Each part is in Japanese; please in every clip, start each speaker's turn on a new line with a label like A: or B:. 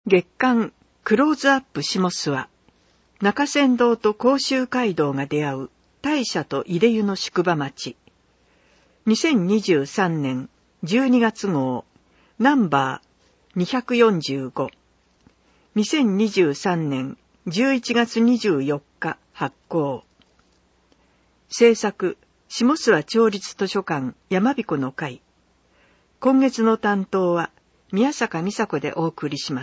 A: 月刊クローズアップ下諏訪、中山道と甲州街道が出会う大社と入れ湯の宿場町。2023年12月号、ナンバー245。2023年11月24日発行。制作、下諏訪町立図書館山彦の会。今月の担当は宮坂美佐子でお送りします。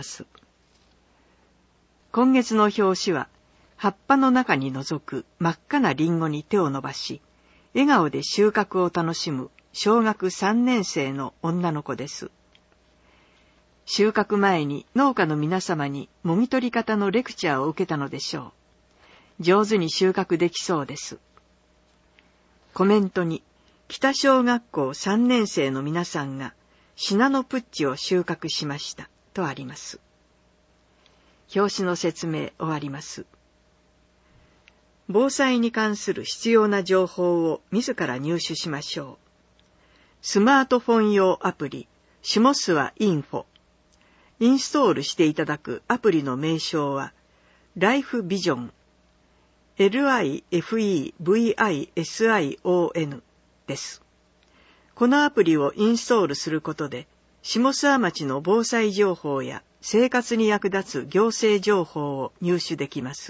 A: 今月の表紙は、葉っぱの中に覗く真っ赤なリンゴに手を伸ばし、笑顔で収穫を楽しむ小学3年生の女の子です。収穫前に農家の皆様にもぎ取り方のレクチャーを受けたのでしょう。上手に収穫できそうです。コメントに、北小学校3年生の皆さんがシナノプッチを収穫しましたとあります。表紙の説明終わります。防災に関する必要な情報を自ら入手しましょう。スマートフォン用アプリ、下諏訪インフォ。インストールしていただくアプリの名称は、ライフビジョン。LIFEVISION です。このアプリをインストールすることで、下諏訪町の防災情報や生活に役立つ行政情報を入手できます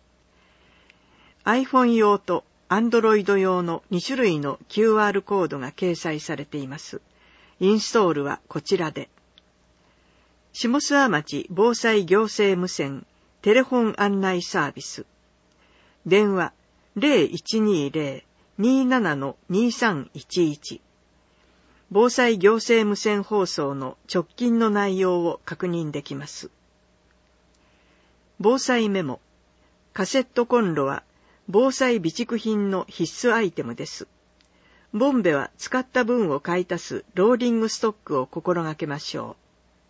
A: 。iPhone 用と Android 用の2種類の QR コードが掲載されています。インストールはこちらで。下諏訪町防災行政無線テレフォン案内サービス。電話 0120-27-2311。防災行政無線放送の直近の内容を確認できます。防災メモ。カセットコンロは防災備蓄品の必須アイテムです。ボンベは使った分を買い足すローリングストックを心がけましょ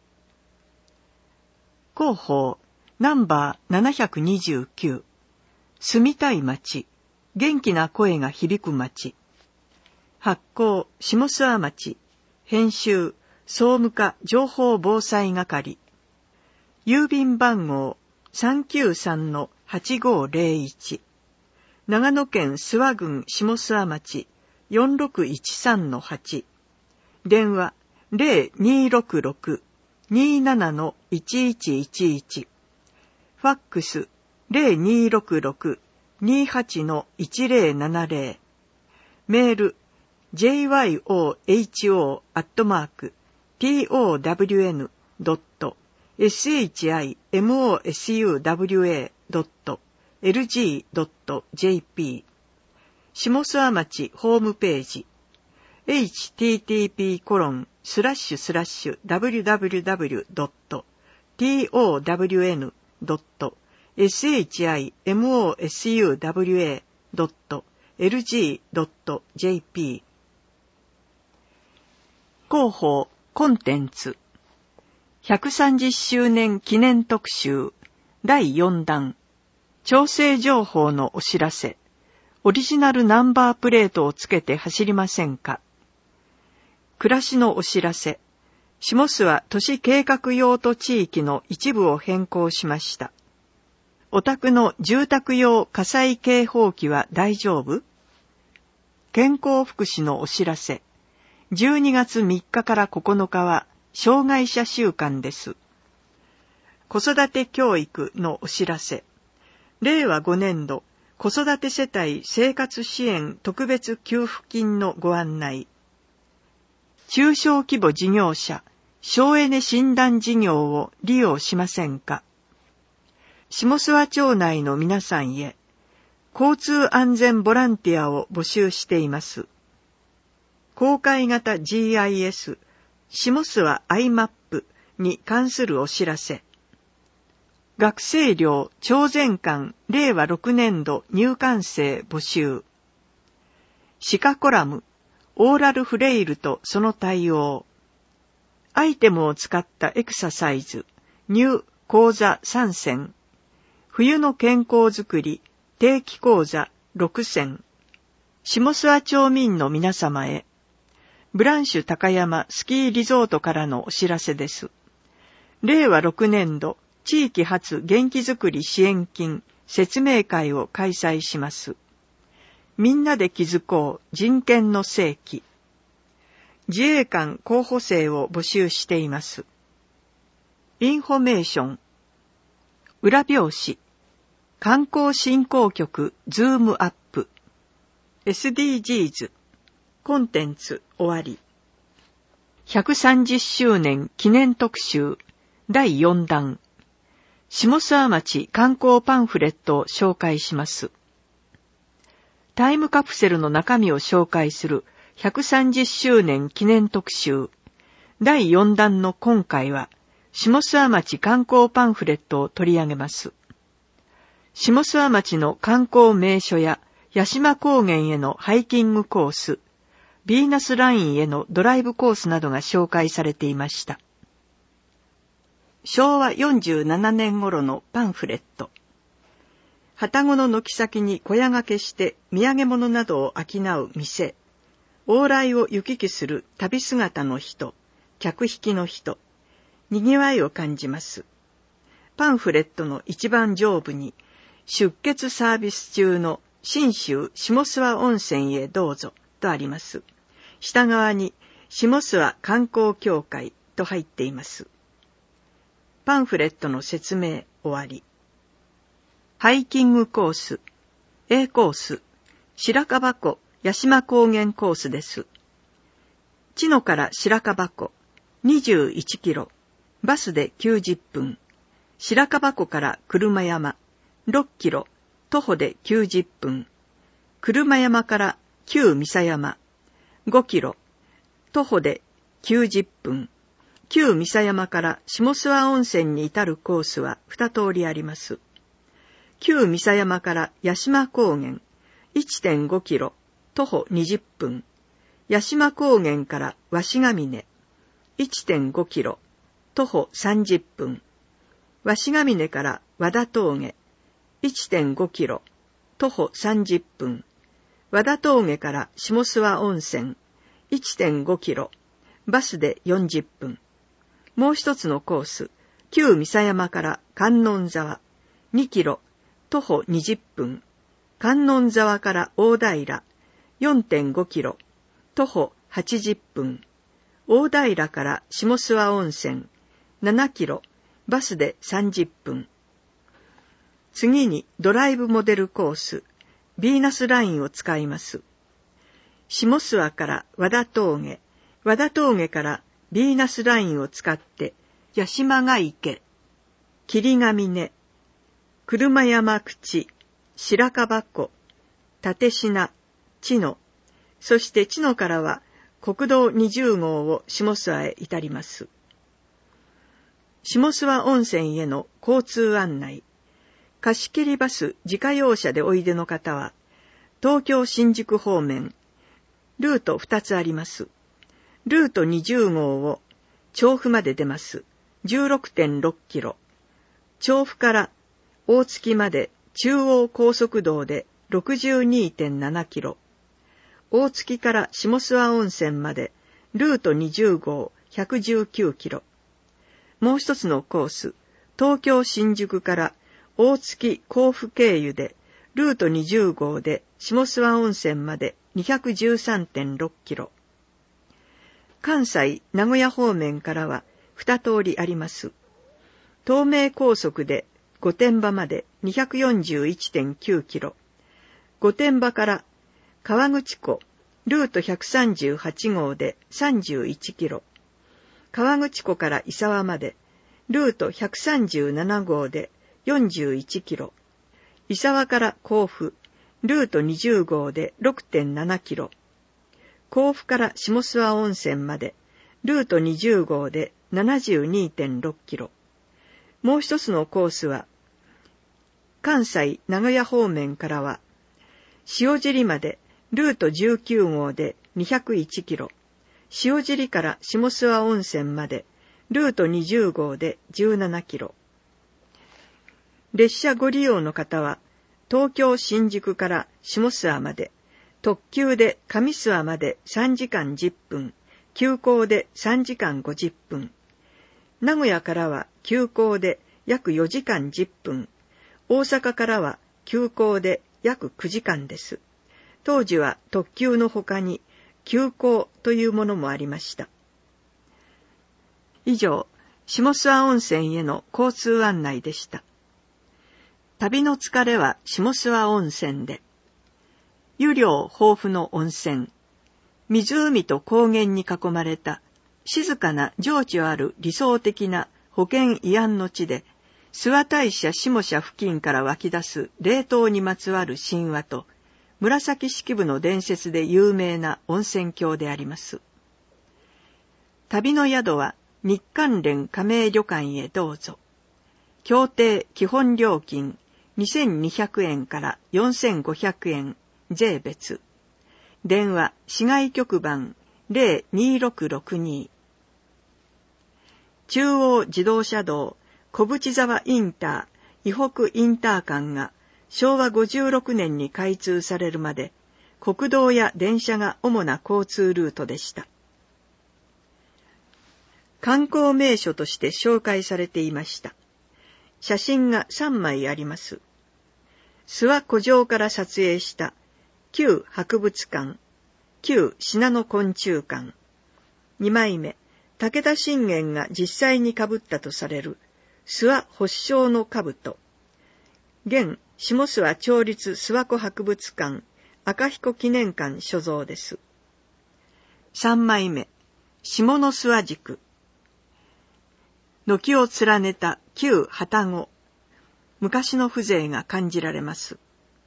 A: う。広報ナンバー729。住みたい町。元気な声が響く町。発行、下諏訪町。編集、総務課情報防災係。郵便番号 393-8501。長野県諏訪郡下諏訪町 4613-8。電話 0266-27-1111。ファックス 0266-28-1070。メールjyohr@towmosuwa.lg.jp 下諏訪町ホームページ http://www.towmosuwa.lg.jp 広報コンテンツ130周年記念特集第4弾調整情報のお知らせオリジナルナンバープレートをつけて走りませんか。暮らしのお知らせ下諏訪都市計画用途地域の一部を変更しました。お宅の住宅用火災警報器は大丈夫？健康福祉のお知らせ12月3日から9日は障害者週間です。子育て教育のお知らせ。令和5年度子育て世帯生活支援特別給付金のご案内。中小規模事業者省エネ診断事業を利用しませんか。下諏訪町内の皆さんへ交通安全ボランティアを募集しています。公開型 GIS 下諏訪 iMap に関するお知らせ。学生寮徴全館令和6年度入館生募集。歯科コラムオーラルフレイルとその対応。アイテムを使ったエクササイズ入講座3選。冬の健康づくり定期講座6選。下諏訪町民の皆様へブランシュ高山スキーリゾートからのお知らせです。令和6年度地域発元気づくり支援金説明会を開催します。みんなで気づこう人権の世紀。自衛官候補生を募集しています。インフォメーション。裏表紙。観光振興局ズームアップ。SDGs。コンテンツ終わり。130周年記念特集第4弾。下諏訪町観光パンフレットを紹介します。タイムカプセルの中身を紹介する130周年記念特集第4弾の今回は、下諏訪町観光パンフレットを取り上げます。下諏訪町の観光名所や八島高原へのハイキングコース、ヴィーナスラインへのドライブコースなどが紹介されていました。昭和47年頃のパンフレット。旅籠の軒先に小屋掛けして土産物などを商う店。往来を行き来する旅姿の人、客引きの人、賑わいを感じます。パンフレットの一番上部に、出血サービス中の信州下諏訪温泉へどうぞとあります。下側に下諏訪観光協会と入っています。パンフレットの説明終わり。ハイキングコース A コース白樺湖八島高原コースです。茅野から白樺湖21キロ、バスで90分。白樺湖から車山6キロ、徒歩で90分。車山から旧三佐山5キロ、徒歩で90分。旧三佐山から下諏訪温泉に至るコースは2通りあります。旧三佐山から八島高原 1.5 キロ、徒歩20分。八島高原から鷲ヶ峰 1.5 キロ、徒歩30分。鷲ヶ峰から和田峠 1.5 キロ、徒歩30分。和田峠から下諏訪温泉 1.5 キロ、バスで40分。もう一つのコース、旧三佐山から観音沢2キロ、徒歩20分。観音沢から大平 4.5 キロ、徒歩80分。大平から下諏訪温泉7キロ、バスで30分。次にドライブモデルコース、ヴィーナスラインを使います。下諏訪から和田峠、和田峠からヴィーナスラインを使って、八島ヶ池、霧ヶ峰、車山口、白樺湖、立品、茅野、そして茅野からは国道20号を下諏訪へ至ります。下諏訪温泉への交通案内。貸し切りバス自家用車でおいでの方は、東京新宿方面、ルート2つあります。ルート20号を調布まで出ます。16.6 キロ。調布から大月まで中央高速道で 62.7 キロ。大月から下諏訪温泉までルート20号119キロ。もう一つのコース、東京新宿から大月甲府経由でルート20号で下諏訪温泉まで 213.6 キロ。関西名古屋方面からは2通りあります。東名高速で御殿場まで 241.9 キロ。御殿場から川口湖ルート138号で31キロ。川口湖から伊沢までルート137号で41キロ。伊沢から甲府ルート20号で 6.7 キロ。甲府から下諏訪温泉までルート20号で 72.6 キロ。もう一つのコースは関西名古屋方面からは塩尻までルート19号で201キロ。塩尻から下諏訪温泉までルート20号で17キロ。列車ご利用の方は東京新宿から下諏訪まで特急で上諏訪まで3時間10分、急行で3時間50分。名古屋からは急行で約4時間10分、大阪からは急行で約9時間です。当時は特急の他に急行というものもありました。以上、下諏訪温泉への交通案内でした。旅の疲れは下諏訪温泉で、湯量豊富の温泉、湖と高原に囲まれた静かな情緒ある理想的な保健慰安の地で、諏訪大社下社付近から湧き出す霊島にまつわる神話と、紫式部の伝説で有名な温泉郷であります。旅の宿は日韓連加盟旅館へどうぞ。協定基本料金2200円から4500円、税別。電話市外局番02662。中央自動車道小淵沢インター、以北インター間が昭和56年に開通されるまで、国道や電車が主な交通ルートでした。観光名所として紹介されていました。写真が3枚あります。諏訪湖上から撮影した旧博物館、旧信濃昆虫館。2枚目、武田信玄が実際に被ったとされる諏訪発祥の兜。現下諏訪町立諏訪湖博物館赤彦記念館所蔵です。3枚目、下の諏訪宿。軒を連ねた旧旅籠。昔の風情が感じられます。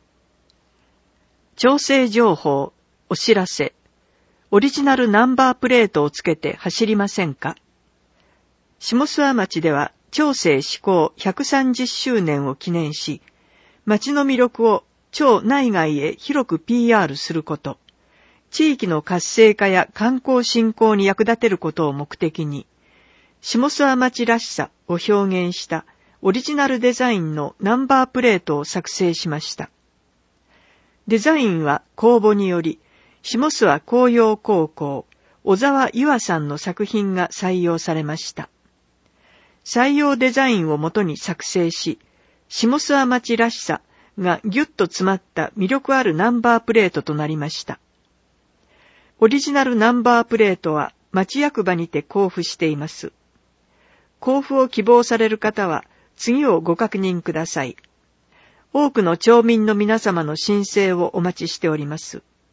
A: 調整情報、お知らせ。オリジナルナンバープレートをつけて走りませんか？下諏訪町では町政施行130周年を記念し、町の魅力を町内外へ広く PR すること、地域の活性化や観光振興に役立てることを目的に、下諏訪町らしさを表現したオリジナルデザインのナンバープレートを作成しました。デザインは公募により、下諏訪工業高校、小沢由和さんの作品が採用されました。採用デザインをもとに作成し、下諏訪町らしさがぎゅっと詰まった魅力あるナンバープレートとなりました。オリジナルナンバープレートは町役場にて交付しています。交付を希望される方は次をご確認ください。多くの町民の皆様の申請をお待ちしております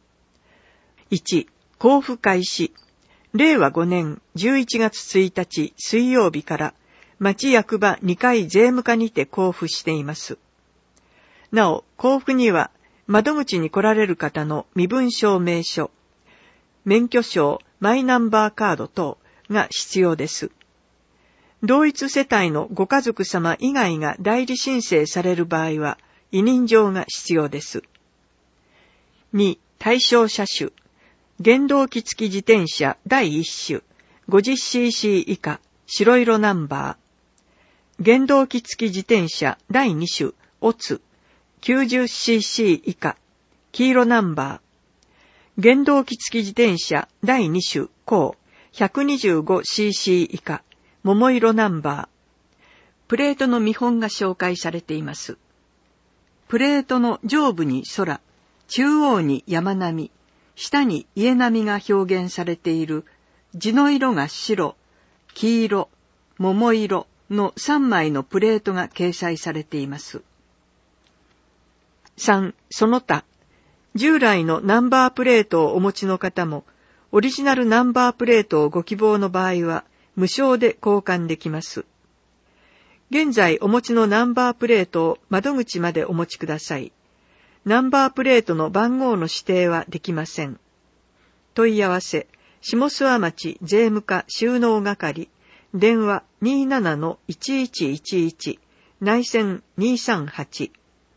A: 。1、交付開始。令和5年11月1日水曜日から町役場2階税務課にて交付しています。なお、交付には窓口に来られる方の身分証明書、免許証、マイナンバーカード等が必要です。同一世帯のご家族様以外が代理申請される場合は、委任状が必要です。2、対象車種。原動機付き自転車第1種、50cc 以下、白色ナンバー。原動機付き自転車第2種、オツ、90cc 以下、黄色ナンバー。原動機付き自転車第2種、コー、125cc 以下、桃色ナンバー。プレートの見本が紹介されています。プレートの上部に空、中央に山並み、下に家並みが表現されている地の色が白、黄色、桃色の3枚のプレートが掲載されています。3、その他、従来のナンバープレートをお持ちの方も、オリジナルナンバープレートをご希望の場合は、無償で交換できます。現在お持ちのナンバープレートを窓口までお持ちください。ナンバープレートの番号の指定はできません。問い合わせ、下諏訪町税務課収納係、電話 27-1111、内線238。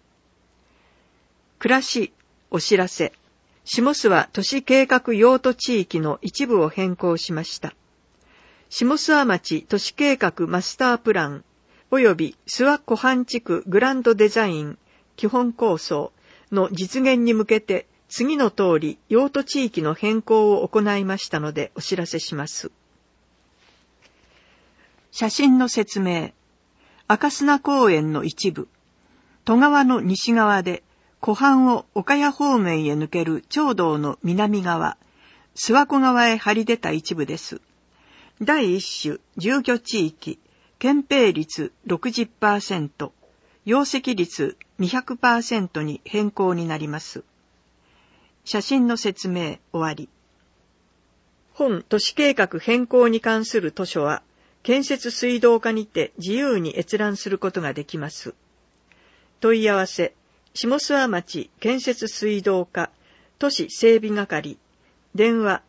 A: 暮らし、お知らせ。下諏訪都市計画用途地域の一部を変更しました。下諏訪町都市計画マスタープラン、及び諏訪湖畔地区グランドデザイン基本構想の実現に向けて次の通り用途地域の変更を行いましたのでお知らせします。写真の説明。 赤砂公園の一部、戸川の西側で湖畔を岡谷方面へ抜ける町道の南側、諏訪湖側へ張り出た一部です。第一種住居地域、建蔽率 60%、容積率 200% に変更になります。写真の説明終わり。本都市計画変更に関する図書は、建設水道課にて自由に閲覧することができます。問い合わせ、下諏訪町建設水道課都市整備係、電話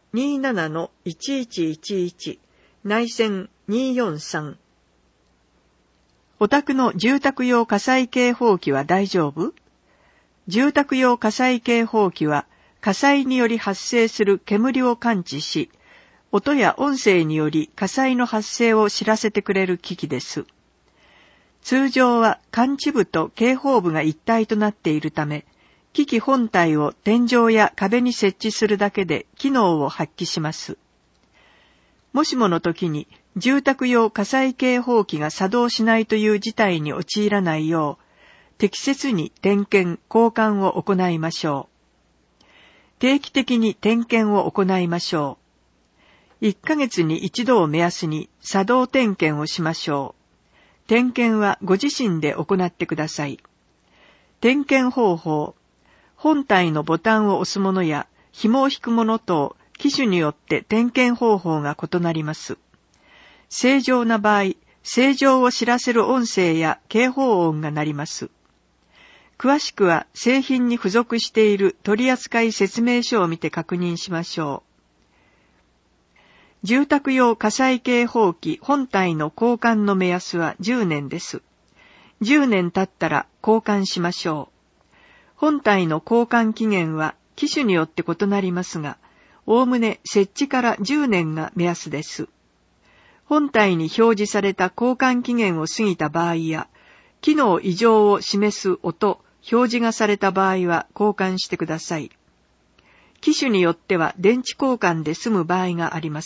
A: 27-1111、内線243。お宅の住宅用火災警報器は大丈夫？住宅用火災警報器は、火災により発生する煙を感知し、音や音声により火災の発生を知らせてくれる機器です。通常は感知部と警報部が一体となっているため、機器本体を天井や壁に設置するだけで機能を発揮します。もしもの時に住宅用火災警報器が作動しないという事態に陥らないよう、適切に点検・交換を行いましょう。定期的に点検を行いましょう。1ヶ月に一度を目安に作動点検をしましょう。点検はご自身で行ってください。点検方法。本体のボタンを押すものや紐を引くもの等、機種によって点検方法が異なります。正常な場合、正常を知らせる音声や警報音が鳴ります。詳しくは製品に付属している取扱説明書を見て確認しましょう。住宅用火災警報器本体の交換の目安は10年です。10年経ったら交換しましょう。本体の交換期限は機種によって異なりますが、おおむね設置から10年が目安です。本体に表示された交換期限を過ぎた場合や、機能異常を示す音、表示がされた場合は交換してください。機種によっては電池交換で済む場合があります。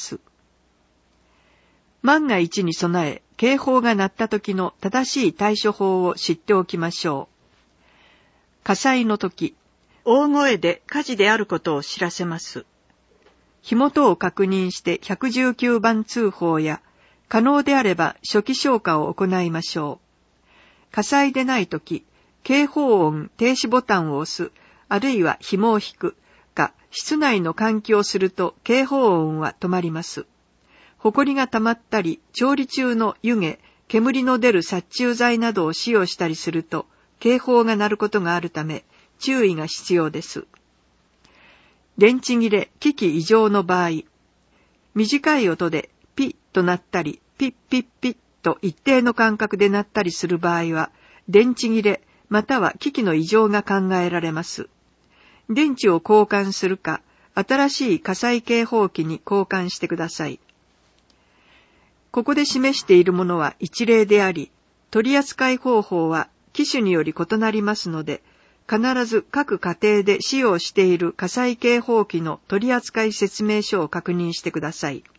A: 万が一に備え、警報が鳴った時の正しい対処法を知っておきましょう。火災の時、大声で火事であることを知らせます。火元を確認して119番通報や、可能であれば初期消火を行いましょう。火災でない時、警報音停止ボタンを押す、あるいは紐を引くか、室内の換気をすると警報音は止まります。埃が溜まったり、調理中の湯気、煙の出る殺虫剤などを使用したりすると、警報が鳴ることがあるため、注意が必要です。電池切れ、機器異常の場合、短い音でピッと鳴ったり、ピッピッピッと一定の間隔で鳴ったりする場合は、電池切れ、または機器の異常が考えられます。電池を交換するか、新しい火災警報器に交換してください。ここで示しているものは一例であり、取扱方法は機種により異なりますので、必ず各家庭で使用している火災警報器の取扱説明書を確認してください。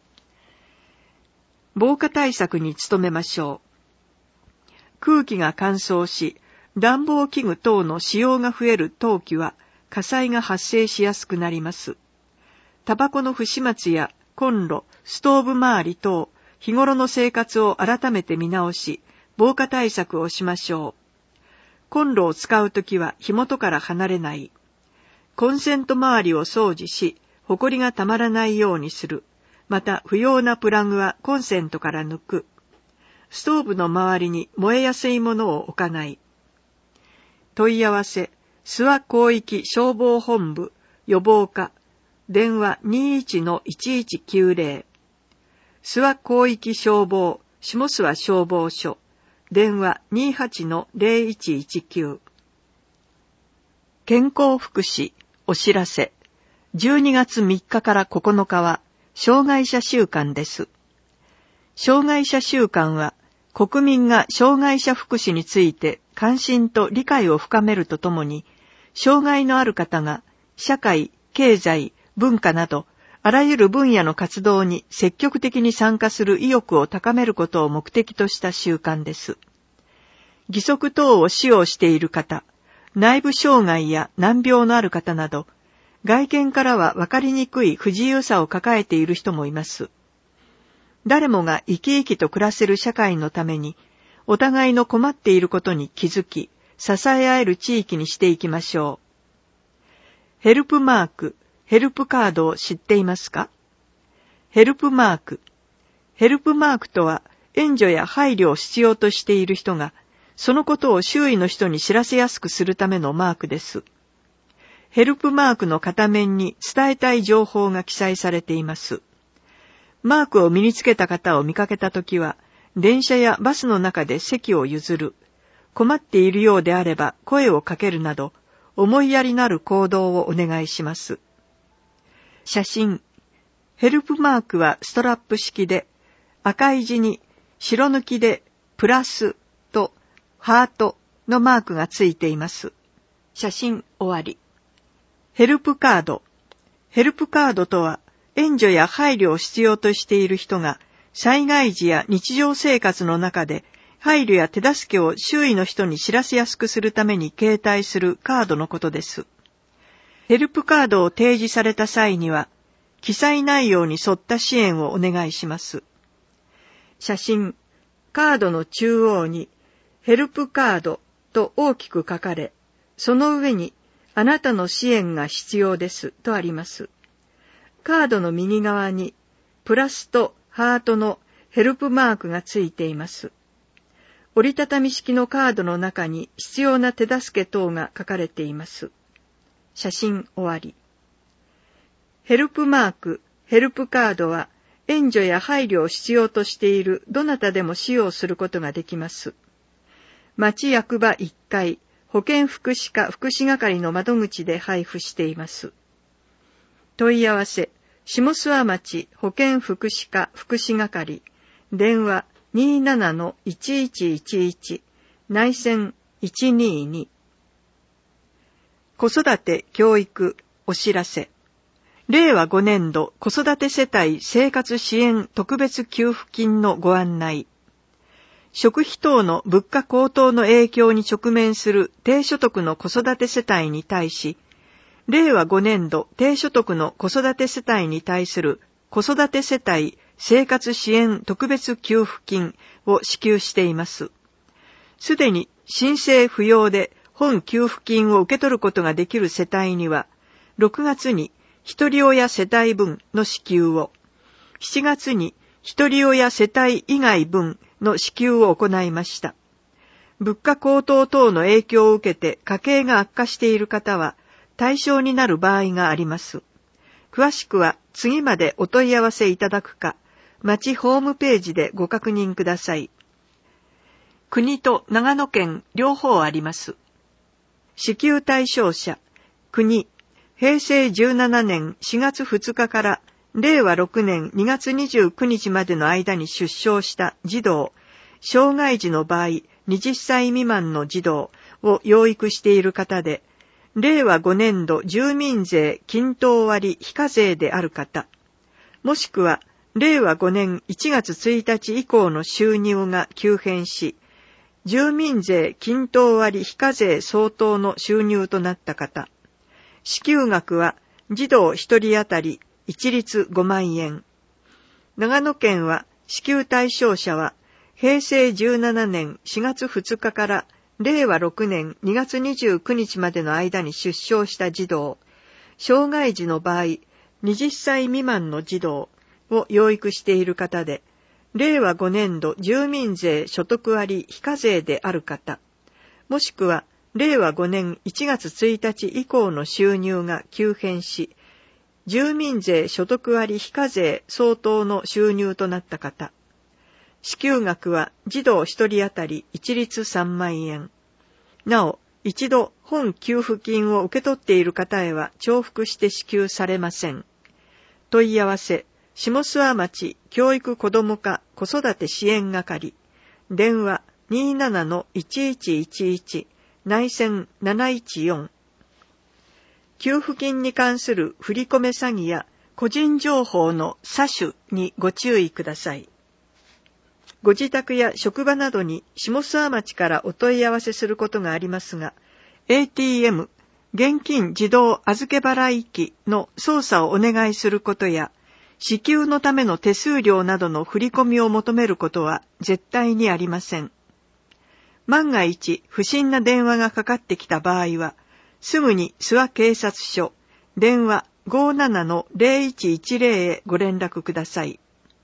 A: 防火対策に努めましょう。空気が乾燥し、暖房器具等の使用が増える冬季は火災が発生しやすくなります。タバコの不始末やコンロ、ストーブ周り等、日頃の生活を改めて見直し、防火対策をしましょう。コンロを使うときは火元から離れない。コンセント周りを掃除し、ほこりがたまらないようにする。また不要なプラグはコンセントから抜く。ストーブの周りに燃えやすいものを置かない。問い合わせ、諏訪広域消防本部予防課、電話 21-1190。諏訪広域消防下諏訪消防署、電話 28-0119。健康福祉お知らせ。12月3日から9日は障害者週間です。障害者週間は国民が障害者福祉について関心と理解を深めるとともに、障害のある方が社会、経済、文化などあらゆる分野の活動に積極的に参加する意欲を高めることを目的とした習慣です。義足等を使用している方、内部障害や難病のある方など、外見からは分かりにくい不自由さを抱えている人もいます。誰もが生き生きと暮らせる社会のために、お互いの困っていることに気づき、支え合える地域にしていきましょう。ヘルプマーク、ヘルプカードを知っていますか？ヘルプマーク。ヘルプマークとは、援助や配慮を必要としている人が、そのことを周囲の人に知らせやすくするためのマークです。ヘルプマークの片面に伝えたい情報が記載されています。マークを身につけた方を見かけたときは、電車やバスの中で席を譲る、困っているようであれば声をかけるなど、思いやりのある行動をお願いします。写真。ヘルプマークはストラップ式で、赤い字に白抜きでプラスとハートのマークがついています。写真終わり。ヘルプカード。ヘルプカードとは、援助や配慮を必要としている人が、災害時や日常生活の中で、配慮や手助けを周囲の人に知らせやすくするために携帯するカードのことです。ヘルプカードを提示された際には、記載内容に沿った支援をお願いします。写真。カードの中央に、ヘルプカードと大きく書かれ、その上に、あなたの支援が必要ですとあります。カードの右側に、プラスとハートのヘルプマークがついています。折りたたみ式のカードの中に必要な手助け等が書かれています。写真終わり。ヘルプマーク、ヘルプカードは、援助や配慮を必要としているどなたでも使用することができます。町役場1階、保健福祉課福祉係の窓口で配布しています。問い合わせ、下諏訪町保健福祉課福祉係、電話 27-1111、内線122。子育て教育お知らせ。令和5年度子育て世帯生活支援特別給付金のご案内。食費等の物価高騰の影響に直面する低所得の子育て世帯に対し、令和5年度低所得の子育て世帯に対する子育て世帯生活支援特別給付金を支給しています。すでに申請不要で本給付金を受け取ることができる世帯には、6月に一人親世帯分の支給を、7月に一人親世帯以外分の支給を行いました。物価高騰等の影響を受けて家計が悪化している方は対象になる場合があります。詳しくは次までお問い合わせいただくか、町ホームページでご確認ください。国と長野県両方あります。支給対象者、国、平成17年4月2日から令和6年2月29日までの間に出生した児童、障害児の場合20歳未満の児童を養育している方で、令和5年度住民税均等割非課税である方、もしくは令和5年1月1日以降の収入が急変し、住民税均等割非課税相当の収入となった方、支給額は児童1人当たり一律5万円。長野県は支給対象者は平成17年4月2日から令和6年2月29日までの間に出生した児童、障害児の場合20歳未満の児童を養育している方で、令和5年度住民税所得割非課税である方、もしくは令和5年1月1日以降の収入が急変し、住民税所得割非課税相当の収入となった方、支給額は児童1人当たり一律3万円。なお、一度本給付金を受け取っている方へは重複して支給されません。問い合わせ、下諏訪町教育子ども課子育て支援係、電話 27-1111、内線714。給付金に関する振り込め詐欺や個人情報の詐取にご注意ください。ご自宅や職場などに下諏訪町からお問い合わせすることがありますが、ATM、現金自動預け払い機の操作をお願いすることや、支給のための手数料などの振り込みを求めることは絶対にありません。万が一不審な電話がかかってきた場合は、すぐに諏訪警察署、電話 57-0110 へご連絡ください。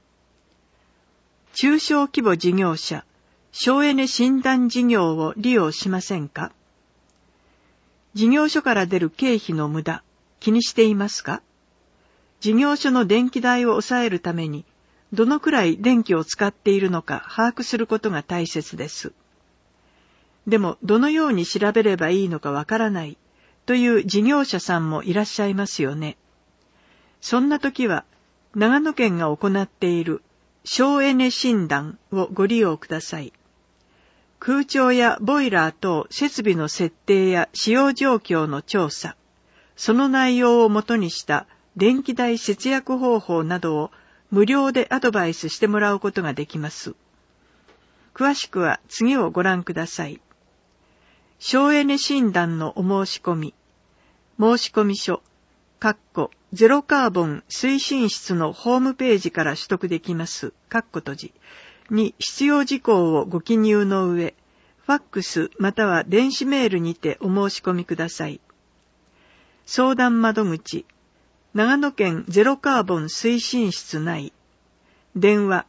A: 中小規模事業者、省エネ診断事業を利用しませんか？事業所から出る経費の無駄、気にしていますか？事業所の電気代を抑えるために、どのくらい電気を使っているのか把握することが大切です。でも、どのように調べればいいのかわからないという事業者さんもいらっしゃいますよね。そんな時は、長野県が行っている省エネ診断をご利用ください。空調やボイラー等設備の設定や使用状況の調査、その内容をもとにした電気代節約方法などを無料でアドバイスしてもらうことができます。詳しくは次をご覧ください。省エネ診断のお申し込み、申込書、ゼロカーボン推進室のホームページから取得できます、に必要事項をご記入の上、ファックスまたは電子メールにてお申し込みください。相談窓口、長野県ゼロカーボン推進室内、電話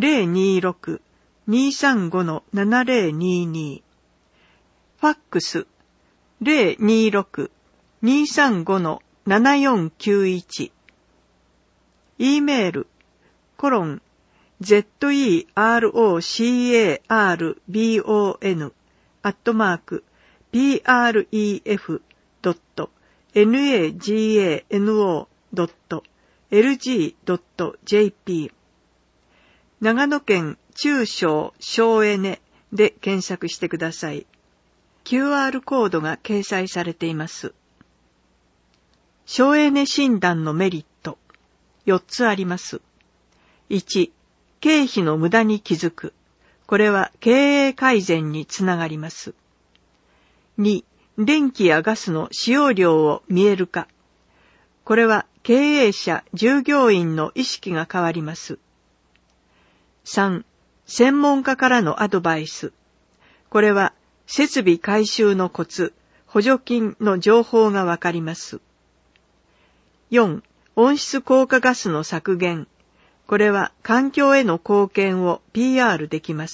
A: 026-235-7022、ファックス 026-235-7491、E メール、zerbon@pref.nagano.lg.jp 長野県中小省エネで検索してください。QR コードが掲載されています。省エネ診断のメリット、4つあります。1、経費の無駄に気づく。これは経営改善につながります。2、電気やガスの使用量を見える化。これは経営者、従業員の意識が変わります。3、専門家からのアドバイス。これは設備改修のコツ、補助金の情報がわかります。4、温室効果ガスの削減。これは環境への貢献を PR できます。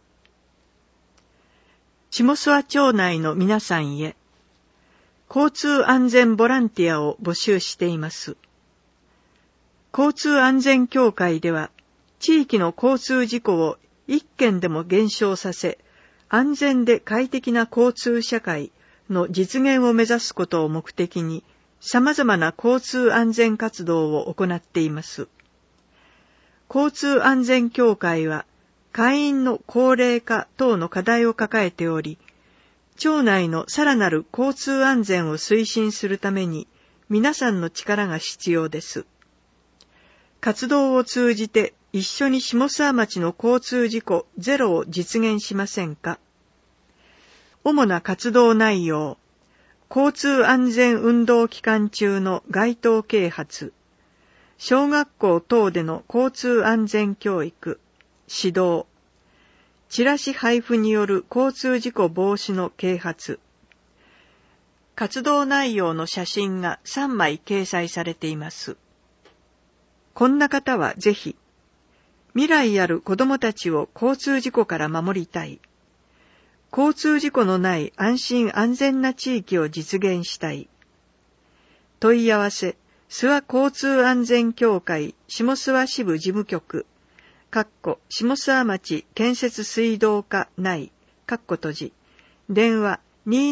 A: 下諏訪町内の皆さんへ、交通安全ボランティアを募集しています。交通安全協会では、地域の交通事故を一件でも減少させ、安全で快適な交通社会の実現を目指すことを目的に、様々な交通安全活動を行っています。交通安全協会は、会員の高齢化等の課題を抱えており、町内のさらなる交通安全を推進するために、皆さんの力が必要です。活動を通じて一緒に下諏訪町の交通事故ゼロを実現しませんか？主な活動内容、交通安全運動期間中の街頭啓発、小学校等での交通安全教育、指導、チラシ配布による交通事故防止の啓発。活動内容の写真が3枚掲載されています。こんな方はぜひ、未来ある子どもたちを交通事故から守りたい。交通事故のない安心安全な地域を実現したい。問い合わせ、諏訪交通安全協会下諏訪支部事務局、下諏訪町建設水道課内、電話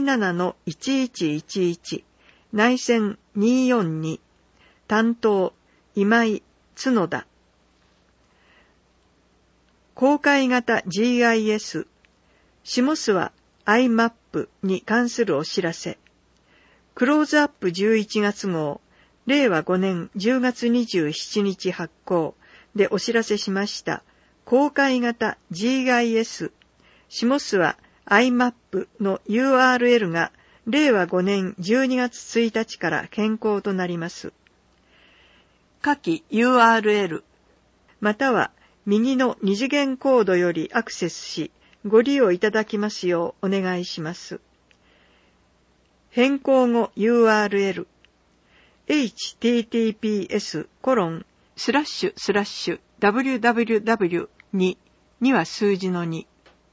A: 27-1111、内線242、担当、今井、角田。公開型 GIS、下諏訪 IMAP に関するお知らせ。クローズアップ11月号、 令和5年10月27日発行でお知らせしました公開型 GIS 下諏訪 IMAP の URL が令和5年12月1日から変更となります。下記 URL または右の二次元コードよりアクセスしご利用いただきますようお願いします。変更後 URL https://www には数字の2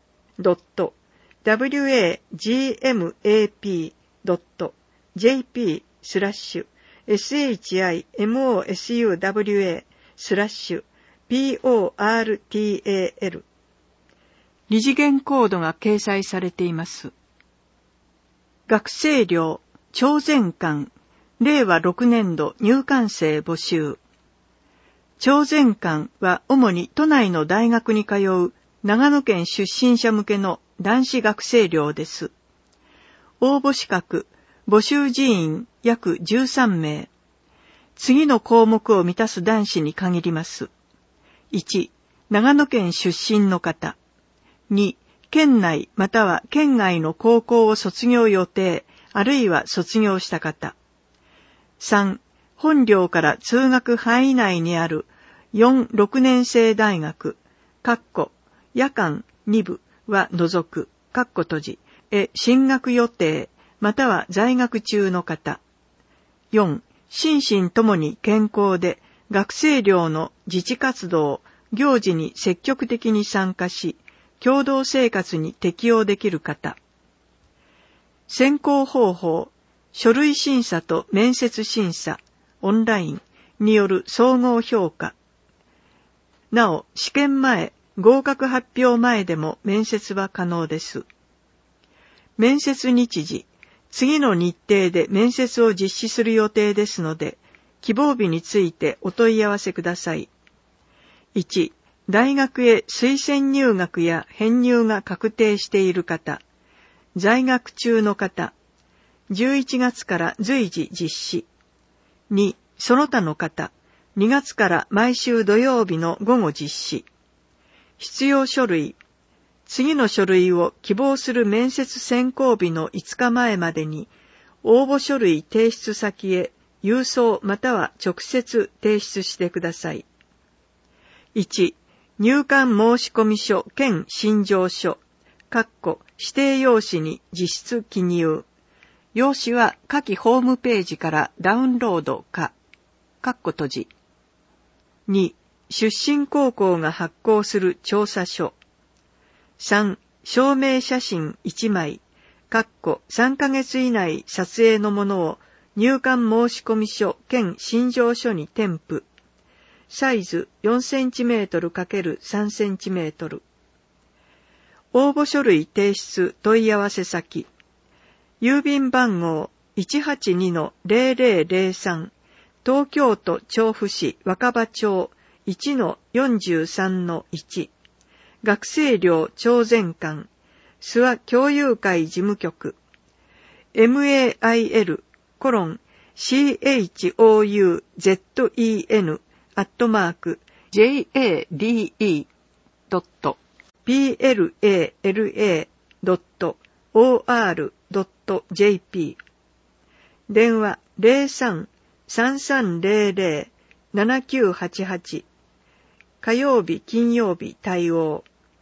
A: www.gmap.jp/shimosuwa/portal 二次元コードが掲載されています。学生寮徴前館令和6年度入館生募集。徴前館は主に都内の大学に通う長野県出身者向けの男子学生寮です。応募資格、募集人員約13名。次の項目を満たす男子に限ります。1、長野県出身の方。2、県内または県外の高校を卒業予定、あるいは卒業した方。3、本寮から通学範囲内にある4、6年生大学、夜間2部は除く、閉じ、へ進学予定、または在学中の方。4、心身ともに健康で学生寮の自治活動、行事に積極的に参加し、共同生活に適応できる方。選考方法、書類審査と面接審査、オンラインによる総合評価。なお、試験前、合格発表前でも面接は可能です。面接日時、次の日程で面接を実施する予定ですので、希望日についてお問い合わせください。1、大学へ推薦入学や編入が確定している方、在学中の方、11月から随時実施。2、その他の方、2月から毎週土曜日の午後実施。必要書類、次の書類を希望する面接選考日の5日前までに、応募書類提出先へ郵送または直接提出してください。1、入館申込書兼診状書、指定用紙に実質記入。用紙は下記ホームページからダウンロードか、閉じ。2、出身高校が発行する調査書。3、証明写真1枚、3ヶ月以内撮影のものを入館申込書兼診状書に添付。サイズ 4cm×3 cm。応募書類提出問い合わせ先。郵便番号 182-0003 東京都調布市若葉町 1-43-1 学生寮徴前館諏訪共有会事務局 mail:@jadene@pla.or.jp 電話 03-3300-7988 火曜日金曜日対応。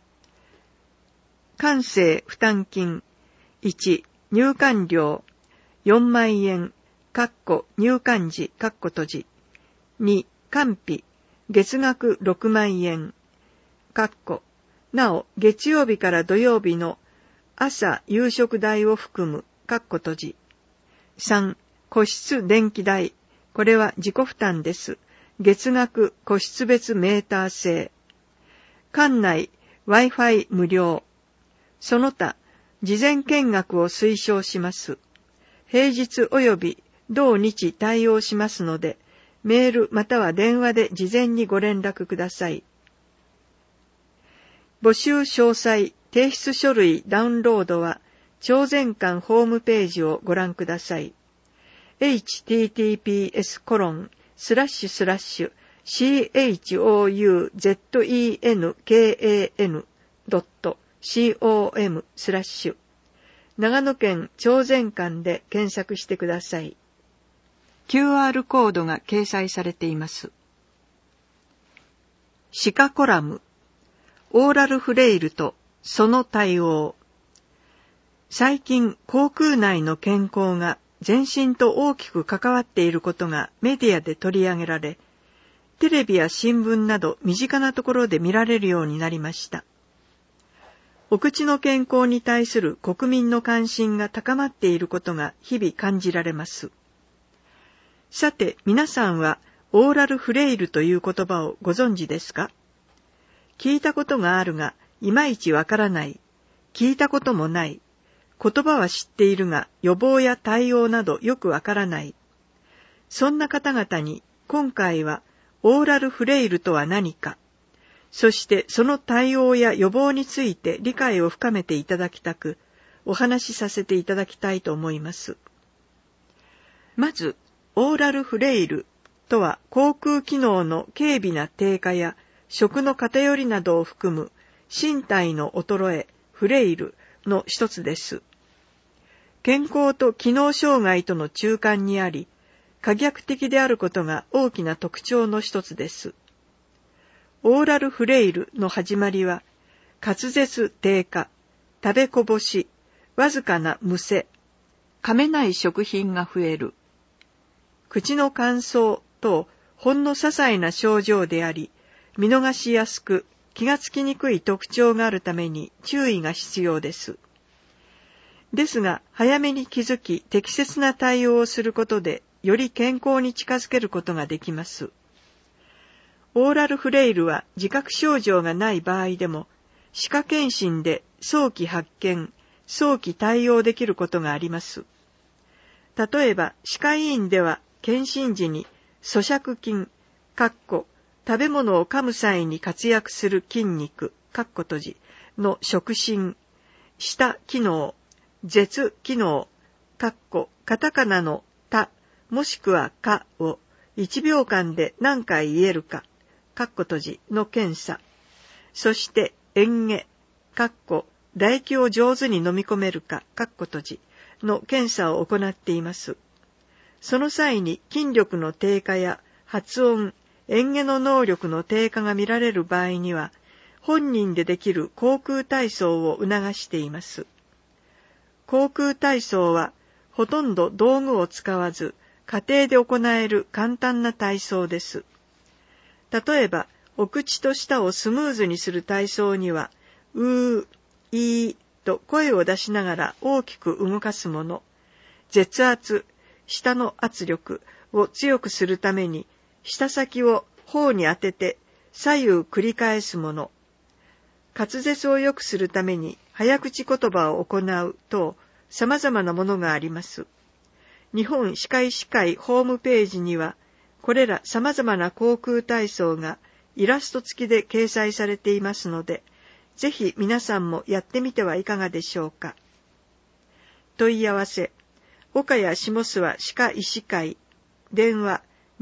A: 館生負担金1、入館料4万円入館時閉じ。2、館費月額6万円なお月曜日から土曜日の朝夕食代を含む閉じ。3、個室電気代これは自己負担です。月額個室別メーター制。館内 Wi-Fi 無料。その他、事前見学を推奨します。平日及び同日対応しますので、メールまたは電話で事前にご連絡ください。募集詳細、提出書類ダウンロードは、徴前館ホームページをご覧ください。 https://chouzenkan.com/ 長野県朝鮮館で検索してください。QR コードが掲載されています。歯科コラム、オーラルフレイルとその対応。最近、口腔内の健康が全身と大きく関わっていることがメディアで取り上げられ、テレビや新聞など身近なところで見られるようになりました。お口の健康に対する国民の関心が高まっていることが日々感じられます。さて、皆さんはオーラルフレイルという言葉をご存知ですか？聞いたことがあるが、いまいちわからない。聞いたこともない。言葉は知っているが、予防や対応などよくわからない。そんな方々に、今回はオーラルフレイルとは何か、そしてその対応や予防について理解を深めていただきたく、お話しさせていただきたいと思います。まず、オーラルフレイルとは口腔機能の軽微な低下や食の偏りなどを含む身体の衰え、フレイルの一つです。健康と機能障害との中間にあり、可逆的であることが大きな特徴の一つです。オーラルフレイルの始まりは、滑舌低下、食べこぼし、わずかなむせ、噛めない食品が増える、口の乾燥等ほんの些細な症状であり、見逃しやすく気がつきにくい特徴があるために注意が必要です。ですが、早めに気づき適切な対応をすることで、より健康に近づけることができます。オーラルフレイルは自覚症状がない場合でも、歯科検診で早期発見、早期対応できることがあります。例えば、歯科医院では検診時に咀嚼筋、食べ物を噛む際に活躍する筋肉、閉じの触診、舌機能、舌機能、カタカナのた、もしくはかを1秒間で何回言えるか、閉じの検査、そして嚥下、唾液を上手に飲み込めるか、閉じの検査を行っています。その際に筋力の低下や発音、嚥下の能力の低下が見られる場合には、本人でできる口腔体操を促しています。口腔体操は、ほとんど道具を使わず、家庭で行える簡単な体操です。例えば、お口と舌をスムーズにする体操には、うー、いーと声を出しながら大きく動かすもの、舌圧、舌の圧力を強くするために、舌先を頬に当てて左右繰り返すもの、滑舌を良くするために早口言葉を行う等、様々なものがあります。日本歯科医師会ホームページには、これら様々な口腔体操がイラスト付きで掲載されていますので、ぜひ皆さんもやってみてはいかがでしょうか。問い合わせ、岡谷下諏訪歯科医師会、電話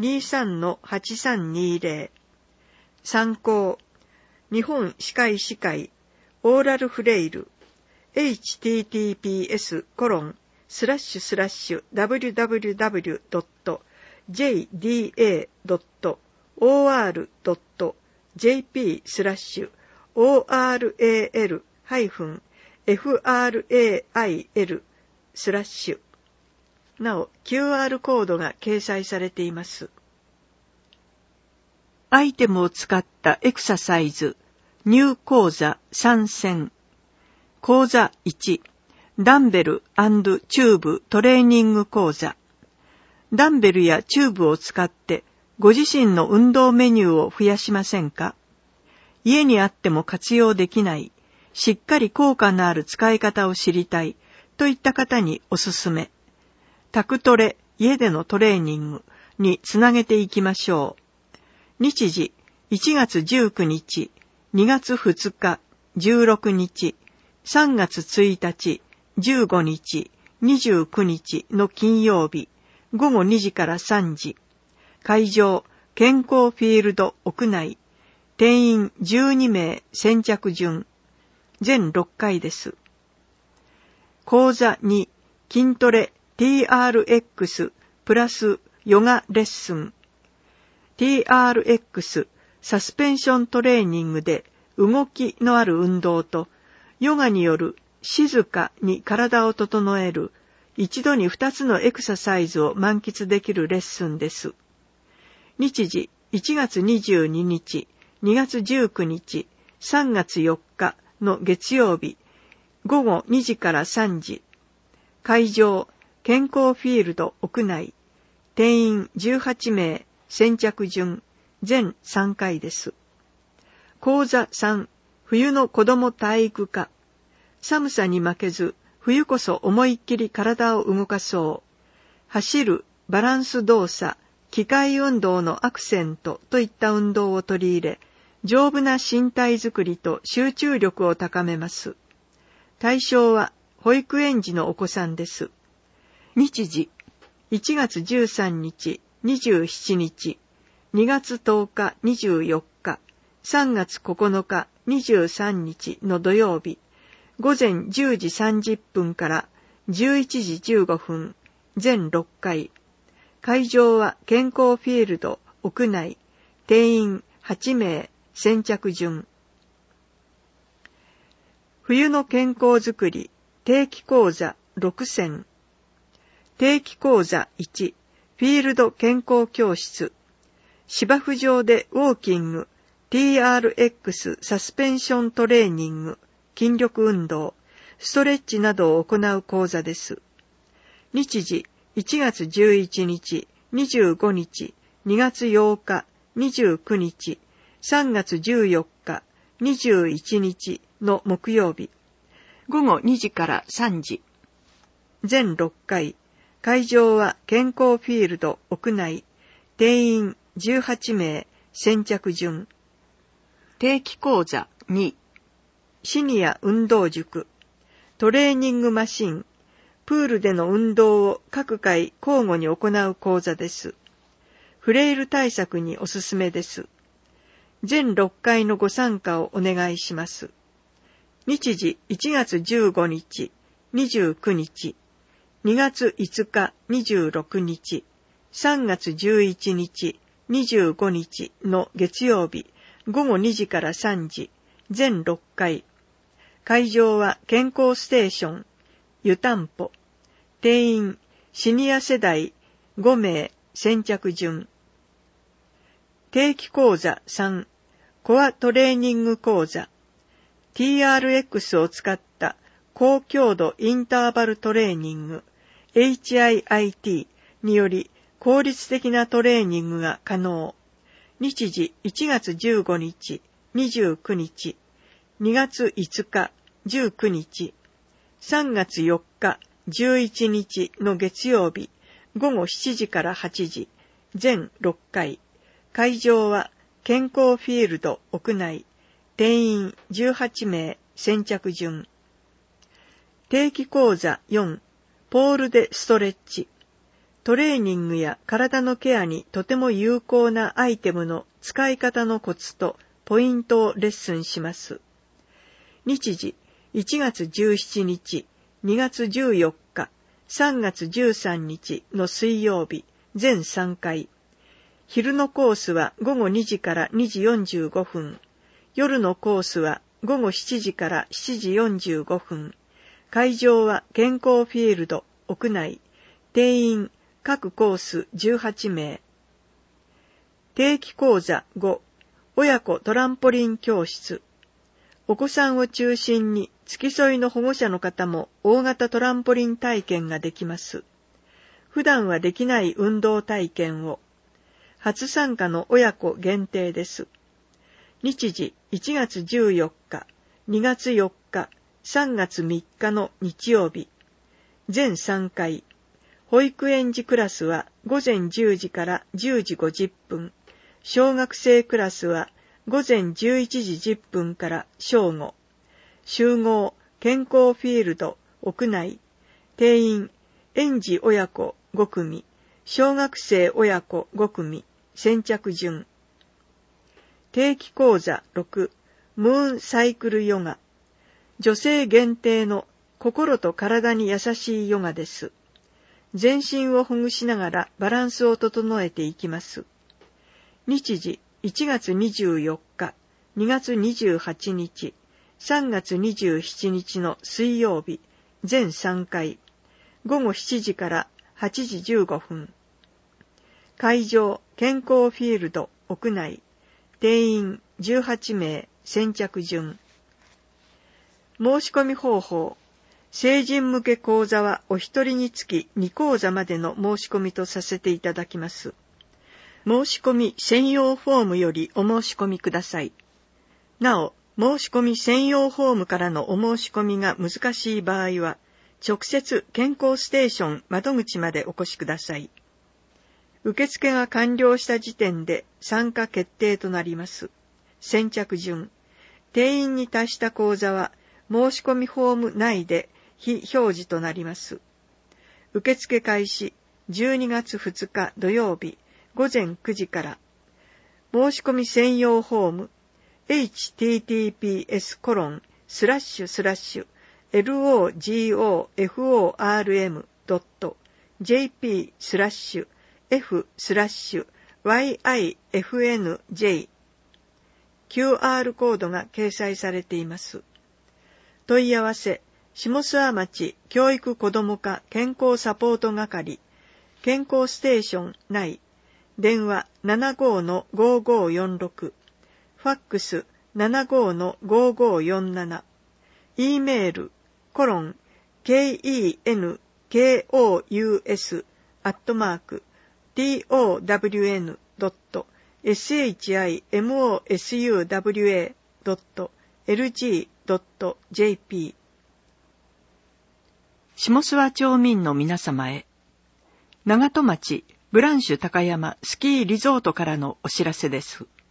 A: 23-8320、参考、日本歯科医師会、オーラルフレイル、https://www.jda.or.jp/oral-frail/ なお、QR コードが掲載されています。アイテムを使ったエクササイズ、ニュー講座参戦。講座1、ダンベル&チューブトレーニング講座。ダンベルやチューブを使ってご自身の運動メニューを増やしませんか？家にあっても活用できない、しっかり効果のある使い方を知りたいといった方におすすめ。タクトレ、家でのトレーニングにつなげていきましょう。日時、1月19日、2月2日、16日、3月1日、15日、29日の金曜日、 午後2時から3時。会場、健康フィールド屋内。定員12名先着順。全6回です。講座2、筋トレ TRX プラスヨガレッスン。TRX サスペンショントレーニングで動きのある運動と、ヨガによる静かに体を整える一度に2つのエクササイズを満喫できるレッスンです。日時1月22日、2月19日、3月4日の月曜日、午後2時から3時。会場、健康フィールド屋内。定員18名、先着順、全3回です。講座3、冬の子ども体育科。寒さに負けず、冬こそ思いっきり体を動かそう。走る、バランス動作、機械運動のアクセントといった運動を取り入れ、丈夫な身体づくりと集中力を高めます。対象は保育園児のお子さんです。日時、1月13日、27日、2月10日、24日、3月9日、23日の土曜日、午前10時30分から11時15分、全6回。会場は健康フィールド屋内。定員8名、先着順。冬の健康づくり定期講座6選。定期講座1、フィールド健康教室。芝生上でウォーキング、TRX サスペンショントレーニング、筋力運動、ストレッチなどを行う講座です。日時、1月11日、25日、2月8日、29日、3月14日、21日の木曜日、午後2時から3時。全6回。会場は健康フィールド屋内。定員18名、先着順。定期講座2、シニア運動塾。トレーニングマシン、プールでの運動を各回交互に行う講座です。フレイル対策におすすめです。全6回のご参加をお願いします。日時1月15日、29日、2月5日、26日、3月11日、25日の月曜日、午後2時から3時、全6回。会場は健康ステーション、湯たんぽ。定員、シニア世代5名、先着順。定期講座3、コアトレーニング講座。TRX を使った高強度インターバルトレーニング、HIIT により効率的なトレーニングが可能。日時1月15日、29日、2月5日、19日、3月4日、11日の月曜日、午後7時から8時、全6回。会場は健康フィールド屋内。定員18名、先着順。定期講座4、ポールでストレッチ。トレーニングや体のケアにとても有効なアイテムの使い方のコツとポイントをレッスンします。日時1月17日、2月14日、3月13日の水曜日、全3回。昼のコースは午後2時から2時45分。夜のコースは午後7時から7時45分。会場は健康フィールド屋内。定員各コース18名。定期講座5、親子トランポリン教室。お子さんを中心に付き添いの保護者の方も大型トランポリン体験ができます。普段はできない運動体験を。初参加の親子限定です。日時1月14日、2月4日、3月3日の日曜日。全3回。保育園児クラスは午前10時から10時50分。小学生クラスは午前11時10分から正午。集合健康フィールド屋内。定員園児親子5組。 小学生親子5組、先着順。定期講座6、ムーンサイクルヨガ。女性限定の心と体に優しいヨガです。全身をほぐしながらバランスを整えていきます。日時1月24日、2月28日、3月27日の水曜日、全3回、午後7時から8時15分。会場、健康フィールド、屋内、定員18名、先着順。申し込み方法、成人向け講座はお一人につき2講座までの申し込みとさせていただきます。申し込み専用フォームよりお申し込みください。なお、申し込み専用フォームからのお申し込みが難しい場合は、直接健康ステーション窓口までお越しください。受付が完了した時点で参加決定となります。先着順。定員に達した講座は申し込みフォーム内で非表示となります。受付開始12月2日土曜日午前9時から。申し込み専用フォーム https://logoform.jp/f/yifnj QR コードが掲載されています。問い合わせ、下諏訪町教育子ども課健康サポート係、健康ステーション内、電話 75-5546、ファックス 75-5547、E メール、kenkous@townsua.lg.jp。 下諏訪町民の皆様へ、長門町ブランシュ高山スキーリゾートからのお知らせです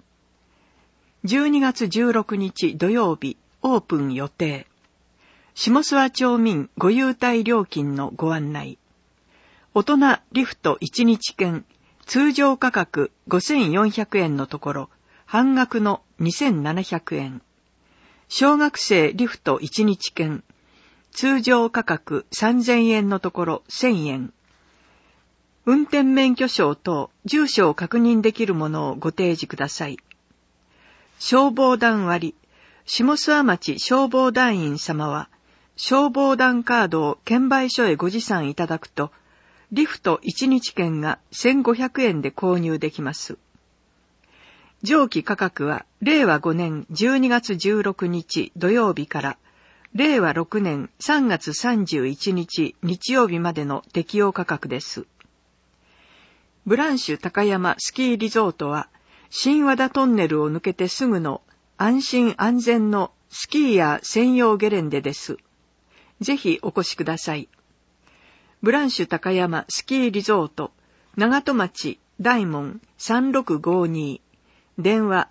A: 。12月16日土曜日オープン予定。下諏訪町民ご優待料金のご案内。大人リフト1日券、通常価格5400円のところ、半額の2700円。小学生リフト1日券、通常価格3000円のところ1000円。運転免許証等住所を確認できるものをご提示ください。消防団割、下諏訪町消防団員様は、消防団カードを券売所へご持参いただくと、リフト1日券が1500円で購入できます。上記価格は、令和5年12月16日土曜日から、令和6年3月31日日曜日までの適用価格です。ブランシュ高山スキーリゾートは、新和田トンネルを抜けてすぐの安心安全のスキーヤー専用ゲレンデです。ぜひお越しください。ブランシュ高山スキーリゾート、長門町大門3652、電話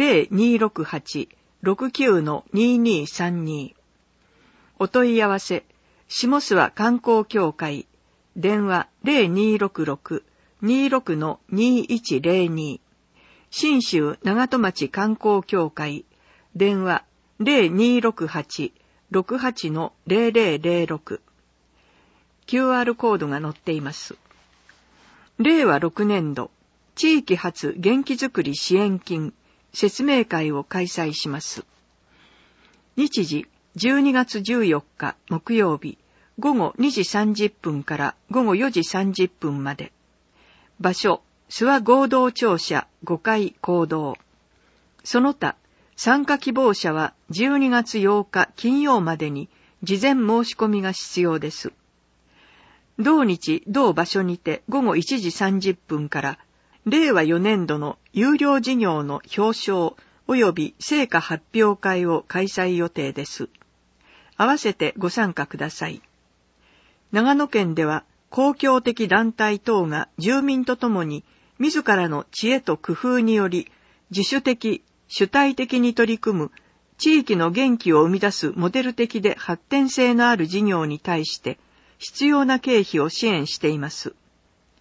A: 0268-69-2232。お問い合わせ、下諏訪観光協会、電話 0266-26-2102。信州長門町観光協会、電話 0268-68-0006。QR コードが載っています。令和6年度、地域発元気づくり支援金説明会を開催します。日時、12月14日木曜日、午後2時30分から午後4時30分まで。場所、諏訪合同庁舎5階講堂。その他、参加希望者は12月8日金曜までに事前申し込みが必要です。同日同場所にて午後1時30分から令和4年度の有料事業の表彰及び成果発表会を開催予定です。合わせてご参加ください。長野県では公共的団体等が住民とともに自らの知恵と工夫により自主的、主体的に取り組む地域の元気を生み出すモデル的で発展性のある事業に対して必要な経費を支援しています。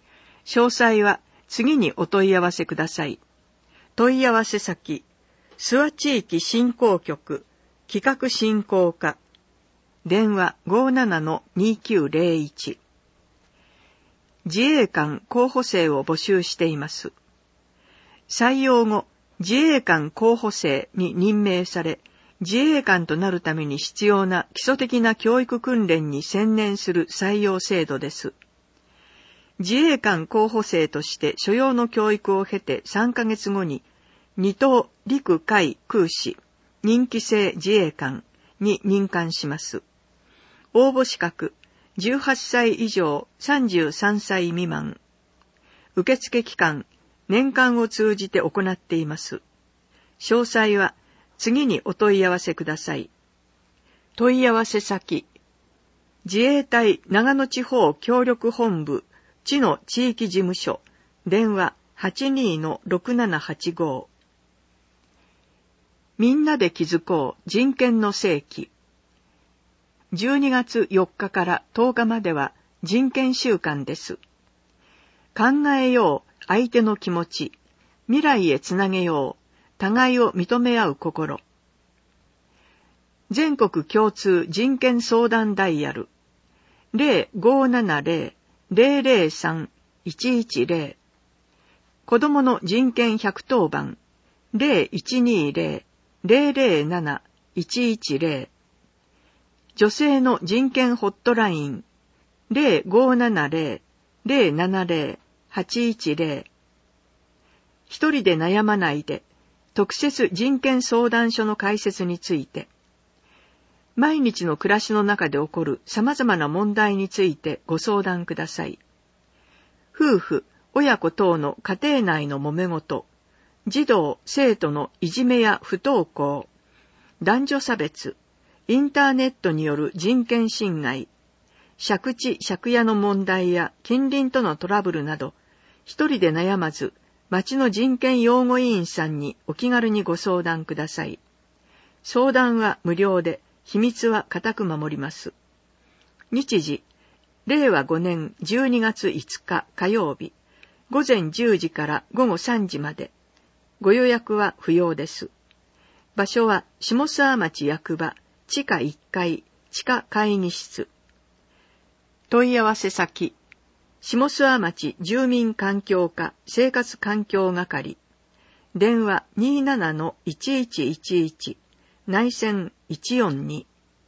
A: 詳細は次にお問い合わせください。問い合わせ先、諏訪地域振興局企画振興課、電話 57-2901。自衛官候補生を募集しています。採用後、自衛官候補生に任命され、自衛官となるために必要な基礎的な教育訓練に専念する採用制度です。自衛官候補生として所要の教育を経て3ヶ月後に、2等陸海空士任期制自衛官に任官します。応募資格、18歳以上33歳未満。受付期間、年間を通じて行っています。詳細は次にお問い合わせください。問い合わせ先、自衛隊長野地方協力本部知野地域事務所、電話 82-6785。みんなで築こう人権の世紀。12月4日から10日までは人権週間です。考えよう相手の気持ち、未来へつなげよう、互いを認め合う心。全国共通人権相談ダイヤル 0570-003-110。子どもの人権110番 0120-007-110。女性の人権ホットライン 0570-070-810。一人で悩まないで、特設人権相談所の開設について、毎日の暮らしの中で起こる様々な問題についてご相談ください。夫婦、親子等の家庭内の揉め事、児童、生徒のいじめや不登校、男女差別、インターネットによる人権侵害、借地借家の問題や近隣とのトラブルなど、一人で悩まず、町の人権擁護委員さんにお気軽にご相談ください。相談は無料で、秘密は固く守ります。日時、令和5年12月5日火曜日、午前10時から午後3時まで。ご予約は不要です。場所は下諏訪町役場、地下1階、地下会議室。問い合わせ先、下諏訪町住民環境課生活環境係。電話 27-1111、内線142。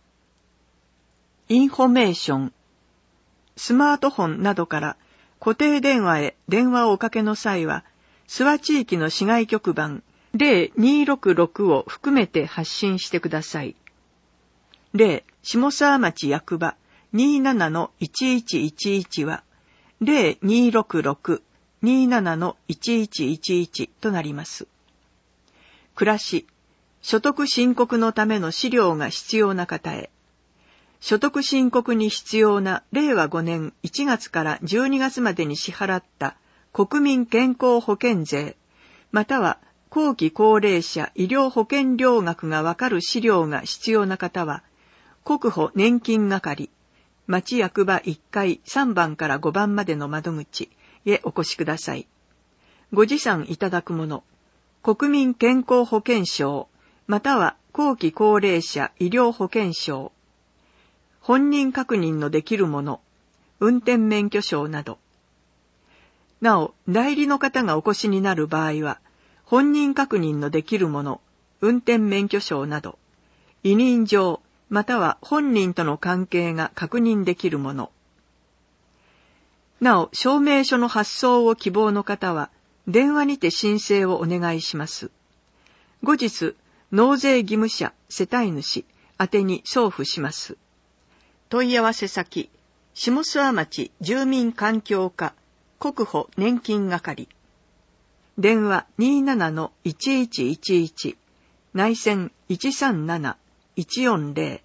A: インフォメーション。スマートフォンなどから固定電話へ電話をおかけの際は、諏訪地域の市外局番0266を含めて発信してください。下諏訪町役場 27-1111 は 0266-27-1111 となります。暮らし、所得申告のための資料が必要な方へ、所得申告に必要な令和5年1月から12月までに支払った国民健康保険税、または後期高齢者医療保険料額がわかる資料が必要な方は、国保年金係、町役場1階3番から5番までの窓口へお越しください。ご持参いただくもの、国民健康保険証、または後期高齢者医療保険証、本人確認のできるもの、運転免許証など。なお、代理の方がお越しになる場合は、本人確認のできるもの、運転免許証など、委任状、または本人との関係が確認できるもの。なお、証明書の発送を希望の方は、電話にて申請をお願いします。後日、納税義務者、世帯主、宛てに送付します。問い合わせ先、下諏訪町住民環境課、国保年金係。電話 27-1111、内線137-140。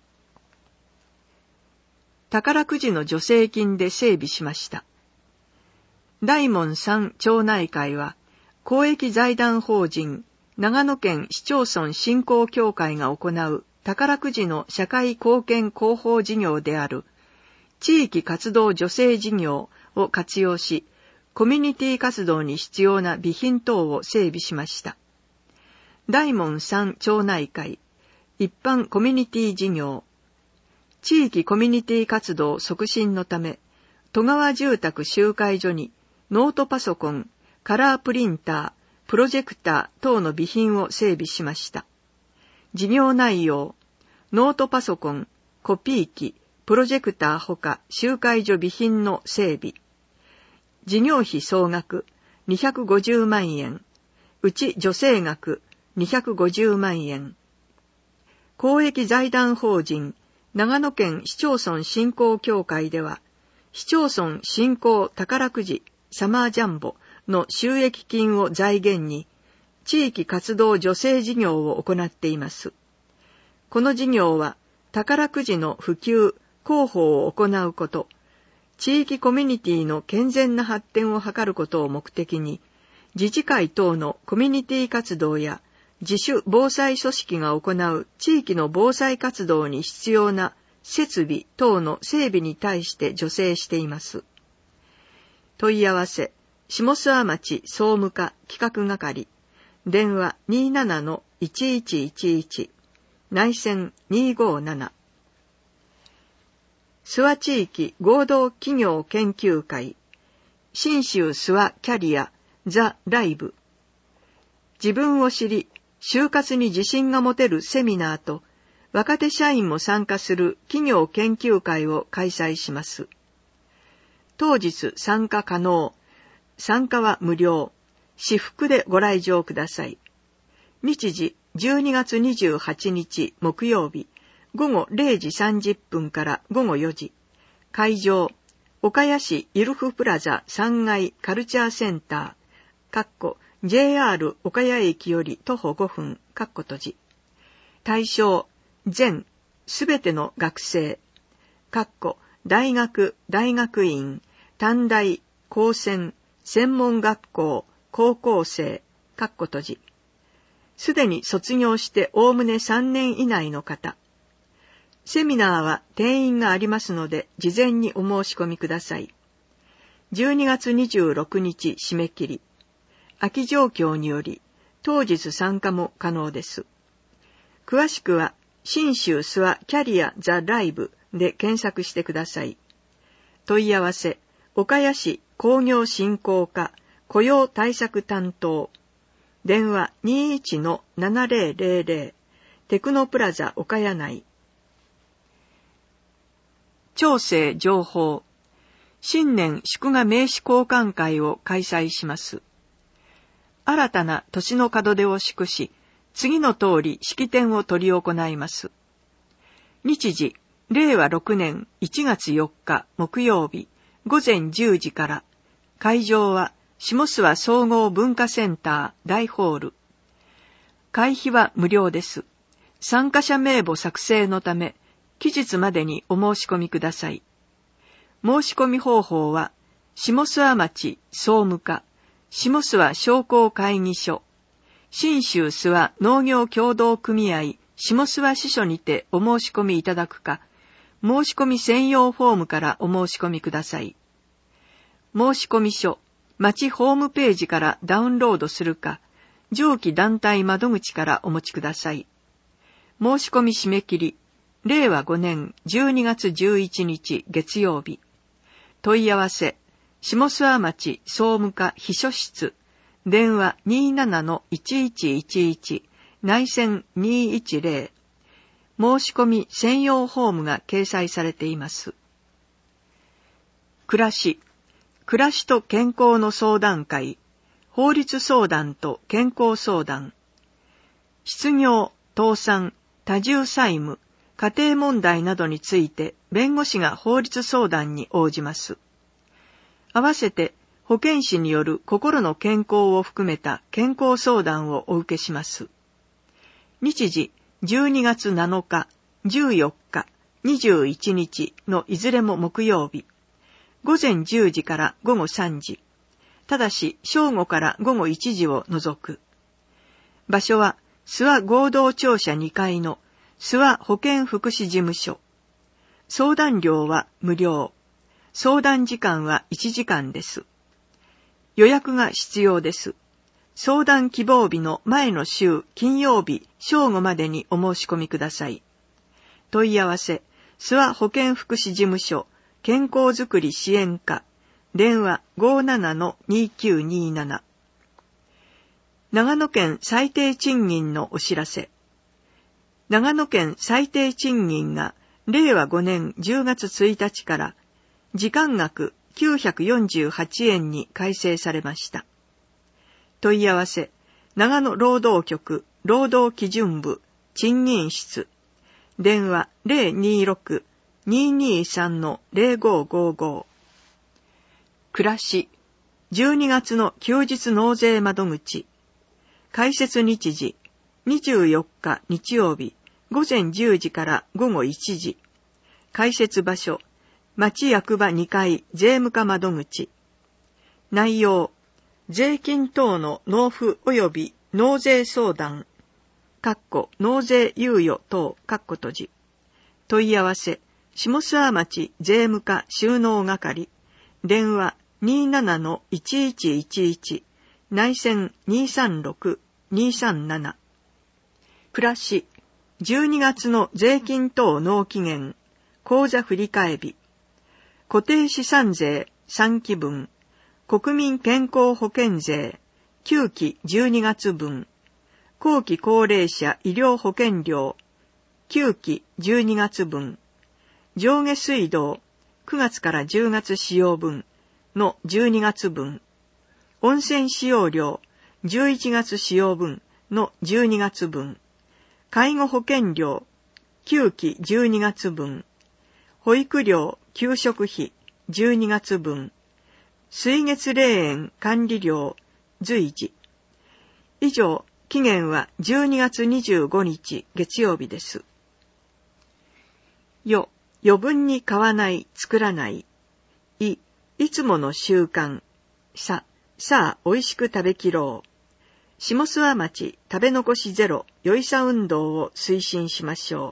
A: 宝くじの助成金で整備しました。大門山町内会は、公益財団法人長野県市町村振興協会が行う宝くじの社会貢献広報事業である地域活動助成事業を活用し、 コミュニティ活動に必要な備品等を整備しました。大門3町内会、一般コミュニティ事業、地域コミュニティ活動促進のため、戸川住宅集会所にノートパソコン、カラープリンター、プロジェクター等の備品を整備しました。事業内容、ノートパソコン、コピー機、プロジェクターほか集会所備品の整備。事業費総額250万円、うち助成額250万円。公益財団法人長野県市町村振興協会では、市町村振興宝くじサマージャンボの収益金を財源に、地域活動助成事業を行っています。この事業は、宝くじの普及、広報を行うこと、地域コミュニティの健全な発展を図ることを目的に、自治会等のコミュニティ活動や自主防災組織が行う地域の防災活動に必要な設備等の整備に対して助成しています。問い合わせ、下諏訪町総務課企画係、電話 27-1111、内線257。諏訪地域合同企業研究会、信州諏訪キャリアザ・ライブ。自分を知り、就活に自信が持てるセミナーと、若手社員も参加する企業研究会を開催します。当日参加可能。参加は無料。私服でご来場ください。日時12月28日木曜日。午後0時30分から午後4時。会場、岡谷市イルフプラザ3階カルチャーセンター、JR 岡谷駅より徒歩5分、閉じ。対象、全、すべての学生、大学、大学院、短大、高専、専門学校、高校生、閉じ。すでに卒業しておおむね3年以内の方。セミナーは定員がありますので、事前にお申し込みください。12月26日締め切り。空き状況により、当日参加も可能です。詳しくは、信州諏訪キャリアザ・ライブで検索してください。問い合わせ、岡谷市工業振興課雇用対策担当。電話 21-7000、テクノプラザ岡谷内。町政情報。新年祝賀名刺交換会を開催します。新たな年の門出を祝し、次の通り式典を執り行います。日時、令和6年1月4日木曜日、午前10時から、会場は下諏訪総合文化センター大ホール。会費は無料です。参加者名簿作成のため、期日までにお申し込みください。申し込み方法は、下諏訪町総務課、下諏訪商工会議所、信州諏訪農業協同組合下諏訪支所にてお申し込みいただくか、申し込み専用フォームからお申し込みください。申し込み書、町ホームページからダウンロードするか、上記団体窓口からお持ちください。申し込み締め切り、令和5年12月11日月曜日。問い合わせ、下諏訪町総務課秘書室、電話 27-1111、内線210。申し込み専用フォームが掲載されています。暮らしと健康の相談会、法律相談と健康相談。失業、倒産、多重債務、家庭問題などについて弁護士が法律相談に応じます。合わせて保健師による心の健康を含めた健康相談をお受けします。日時12月7日、14日、21日のいずれも木曜日。午前10時から午後3時。ただし正午から午後1時を除く。場所は諏訪合同庁舎2階の諏訪保健福祉事務所。相談料は無料。相談時間は1時間です。 予約が必要です。相談希望日の前の週金曜日正午までにお申し込みください。問い合わせ、諏訪保健福祉事務所健康づくり支援課、電話 57-2927。長野県最低賃金のお知らせ。長野県最低賃金が令和5年10月1日から時間額948円に改正されました。問い合わせ、長野労働局労働基準部賃金室、電話 026-223-0555。暮らし、12月の休日納税窓口。開設日時、24日日曜日、午前10時から午後1時。開設場所、町役場2階税務課窓口。内容、税金等の納付及び納税相談、納税猶予等、閉じ。問い合わせ、下諏訪町税務課収納係、電話 27-1111、内線 236-237。暮らし、12月の税金等納期限、口座振替日、固定資産税3期分、国民健康保険税9期12月分、後期高齢者医療保険料9期12月分、上下水道9月から10月使用分の12月分、温泉使用料11月使用分の12月分、介護保険料9期12月分、保育料給食費12月分、水月霊園管理料随時。以上、期限は12月25日月曜日です。余分に買わない、作らない。いつもの習慣。さあ、美味しく食べきろう。下諏訪町食べ残しゼロ、よいさ運動を推進しましょう。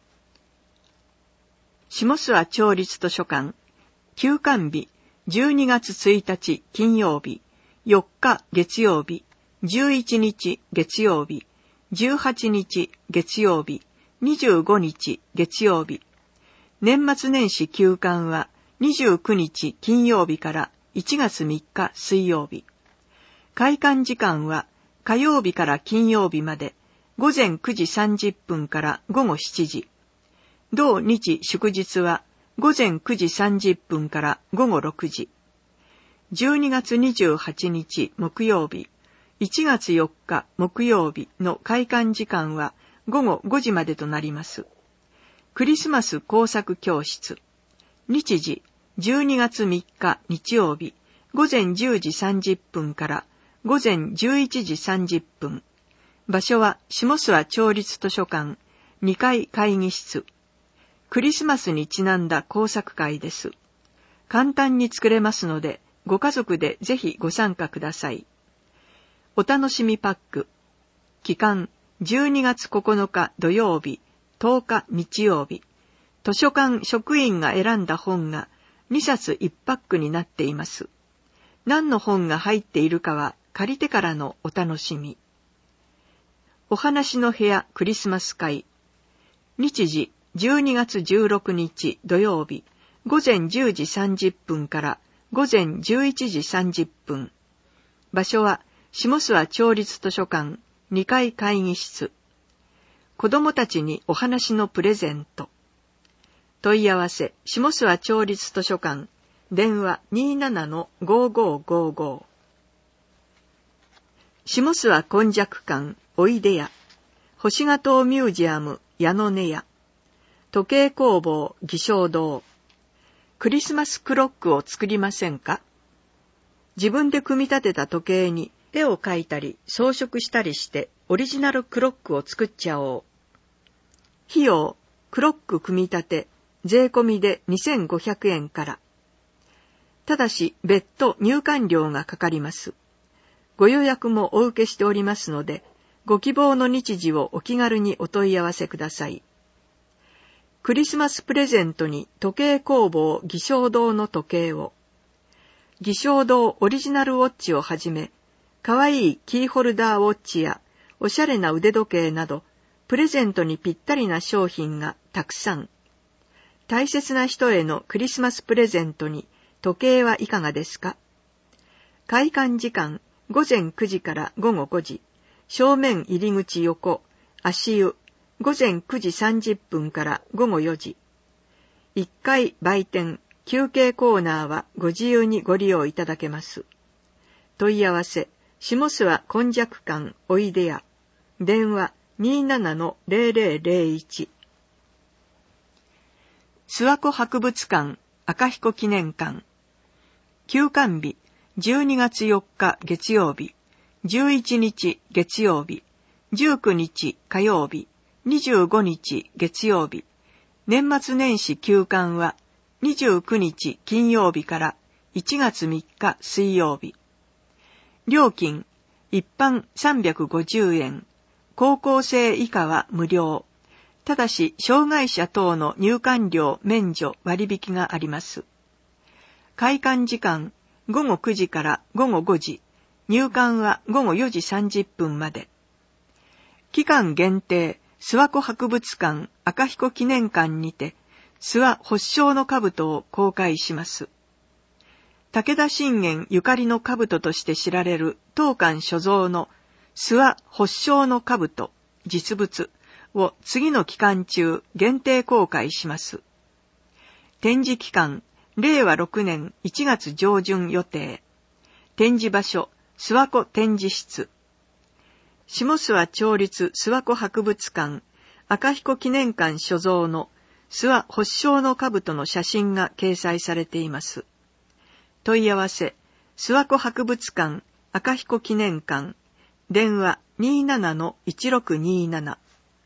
A: 下諏訪町立図書館、休館日、12月1日金曜日、4日月曜日、11日月曜日、18日月曜日、25日月曜日。年末年始休館は29日金曜日から1月3日水曜日。開館時間は火曜日から金曜日まで午前9時30分から午後7時。同日祝日は午前9時30分から午後6時。12月28日木曜日、1月4日木曜日の開館時間は午後5時までとなります。クリスマス工作教室。日時、12月3日日曜日、午前10時30分から午前11時30分。場所は下諏訪町立図書館2階会議室。クリスマスにちなんだ工作会です。簡単に作れますので、ご家族でぜひご参加ください。お楽しみパック。期間、12月9日土曜日、10日日曜日。図書館職員が選んだ本が2冊1パックになっています。何の本が入っているかは借りてからのお楽しみ。お話の部屋クリスマス会。日時、12月16日土曜日、午前10時30分から午前11時30分。場所は下諏訪町立図書館2階会議室。子どもたちにお話のプレゼント。問い合わせ、下諏訪町立図書館、電話 27-5555。下諏訪今昔館、おいでや。星ヶ島ミュージアム、矢野根屋。時計工房、義祥堂。クリスマスクロックを作りませんか？自分で組み立てた時計に絵を描いたり装飾したりしてオリジナルクロックを作っちゃおう。費用、クロック組み立て、税込みで2500円から。ただし別途入館料がかかります。ご予約もお受けしておりますので、ご希望の日時をお気軽にお問い合わせください。クリスマスプレゼントに時計工房義祥堂の時計を。 義祥堂オリジナルウォッチをはじめ、かわいいキーホルダーウォッチやおしゃれな腕時計など、プレゼントにぴったりな商品がたくさん。大切な人へのクリスマスプレゼントに時計はいかがですか？開館時間午前9時から午後5時、正面入り口横、足湯、午前9時30分から午後4時。1階売店、休憩コーナーはご自由にご利用いただけます。問い合わせ、下諏訪根弱館おいでや。電話 27-0001。諏訪湖博物館赤彦記念館。休館日、12月4日月曜日、11日月曜日、19日火曜日、25日月曜日。年末年始休館は29日金曜日から1月3日水曜日。料金、一般350円、高校生以下は無料。ただし、障害者等の入館料免除割引があります。開館時間、午後9時から午後5時、入館は午後4時30分まで。期間限定、諏訪湖博物館赤彦記念館にて、諏訪発祥の兜を公開します。武田信玄ゆかりの兜として知られる当館所蔵の諏訪発祥の兜実物を次の期間中限定公開します。展示期間、令和6年1月上旬予定。展示場所、諏訪湖展示室。下諏訪町立諏訪湖博物館赤彦記念館所蔵の諏訪発祥の兜の写真が掲載されています。問い合わせ、諏訪湖博物館赤彦記念館。電話 27-1627。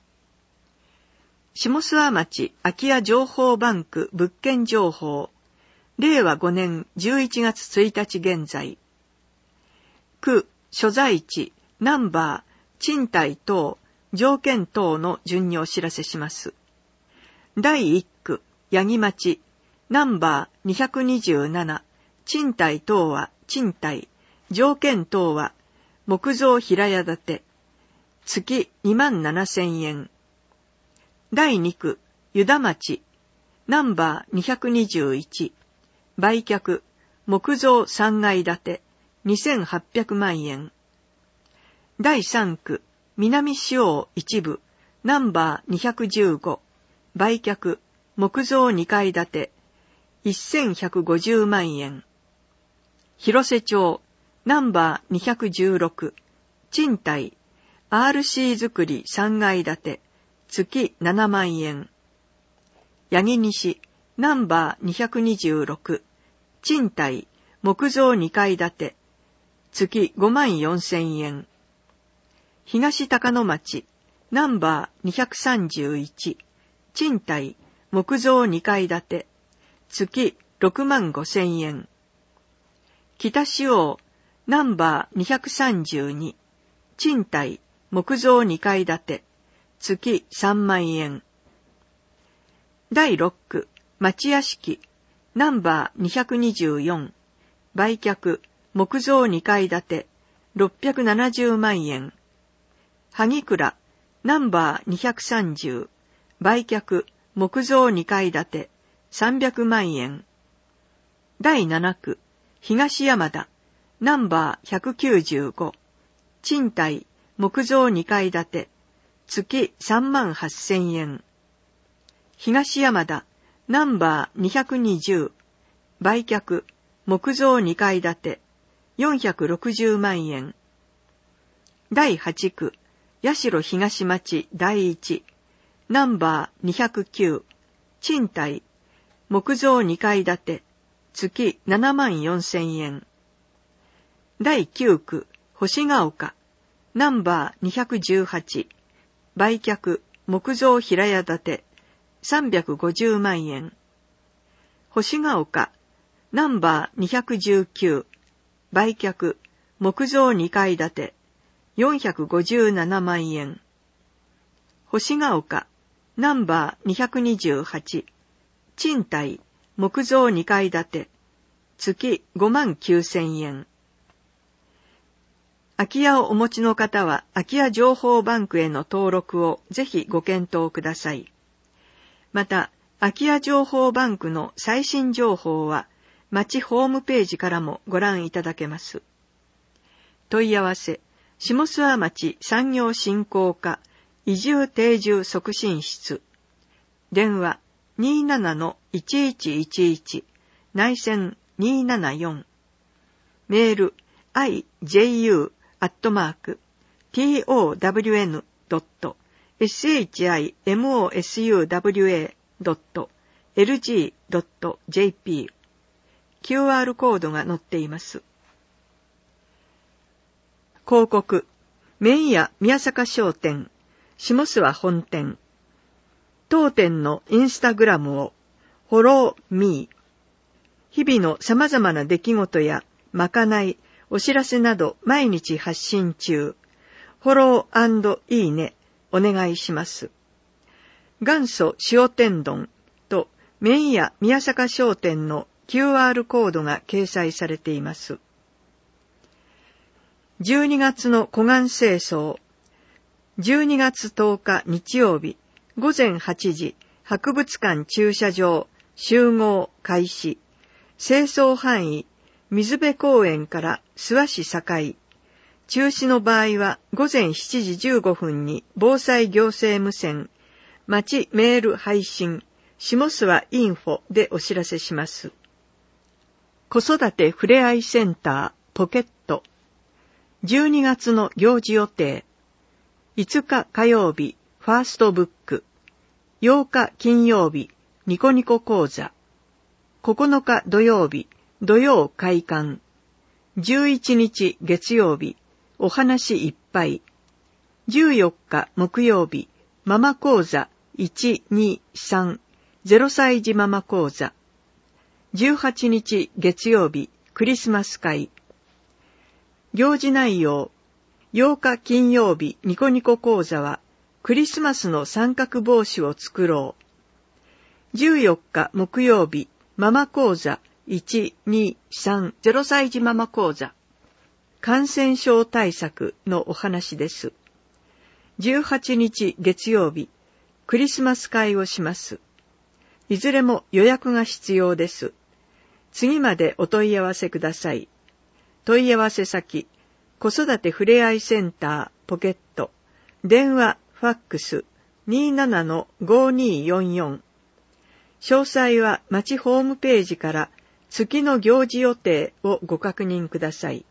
A: 下諏訪町空き家情報バンク物件情報。令和5年11月1日現在。区、所在地、ナンバー、賃貸等、条件等の順にお知らせします。第1区、八木町、ナンバー227、賃貸等は賃貸、条件等は木造平屋建て、月27,000円。第2区、湯田町、ナンバー221、売却、木造3階建て、2,800万円。第3区、南四王一部、ナンバー215、売却、木造2階建て、1,150万円。広瀬町、ナンバー216、賃貸、RC 造り3階建て、月7万円。八木西、ナンバー226、賃貸、木造2階建て、月54,000円。東高野町、ナンバー231、賃貸、木造2階建て、月65,000円。北四王、ナンバー232、賃貸、木造2階建て、月3万円。第6区、町屋敷、ナンバー224、売却、木造2階建て、670万円。萩倉、ナンバー230、売却、木造2階建て、300万円。第7区、東山田、ナンバー195、賃貸、木造2階建て、月38,000円。東山田、ナンバー220、売却、木造2階建て、460万円。第8区、八代東町第一、ナンバー209、賃貸、木造2階建て、月74,000円。第9区、星ヶ丘、ナンバー218、売却、木造平屋建て、350万円。星ヶ丘、ナンバー219、売却、木造2階建て、457万円。星ヶ丘、ナンバー228、賃貸、木造2階建て、 月59,000円。空き家をお持ちの方は空き家情報バンクへの登録をぜひご検討ください。また、空き家情報バンクの最新情報は町ホームページからもご覧いただけます。問い合わせ、下諏訪町産業振興課移住定住促進室。電話 27-1111 内線274。メール iju.mark.shimosua.lg.jp。 QR コードが載っています。広告、麺屋宮坂商店、下諏訪本店。当店のインスタグラムをフォローミー。日々の様々な出来事やまかない、お知らせなど毎日発信中。フォロー&いいねお願いします。元祖塩天丼と麺屋宮坂商店の QR コードが掲載されています。12月の湖岸清掃。12月10日日曜日午前8時博物館駐車場集合開始。清掃範囲水辺公園から諏訪市境。中止の場合は午前7時15分に防災行政無線、町メール配信、下諏訪インフォでお知らせします。子育てふれあいセンターポケット。12月の行事予定。5日火曜日ファーストブック。8日金曜日ニコニコ講座。9日土曜日土曜会館。11日月曜日お話いっぱい。14日木曜日ママ講座123 0歳児ママ講座。18日月曜日クリスマス会。行事内容。8日金曜日ニコニコ講座はクリスマスの三角帽子を作ろう。14日木曜日ママ講座123 0歳児ママ講座。感染症対策のお話です。18日月曜日クリスマス会をします。いずれも予約が必要です。次までお問い合わせください。問い合わせ先、子育てふれあいセンターポケット。電話、ファックス 27-5244。詳細は町ホームページから月の行事予定をご確認ください。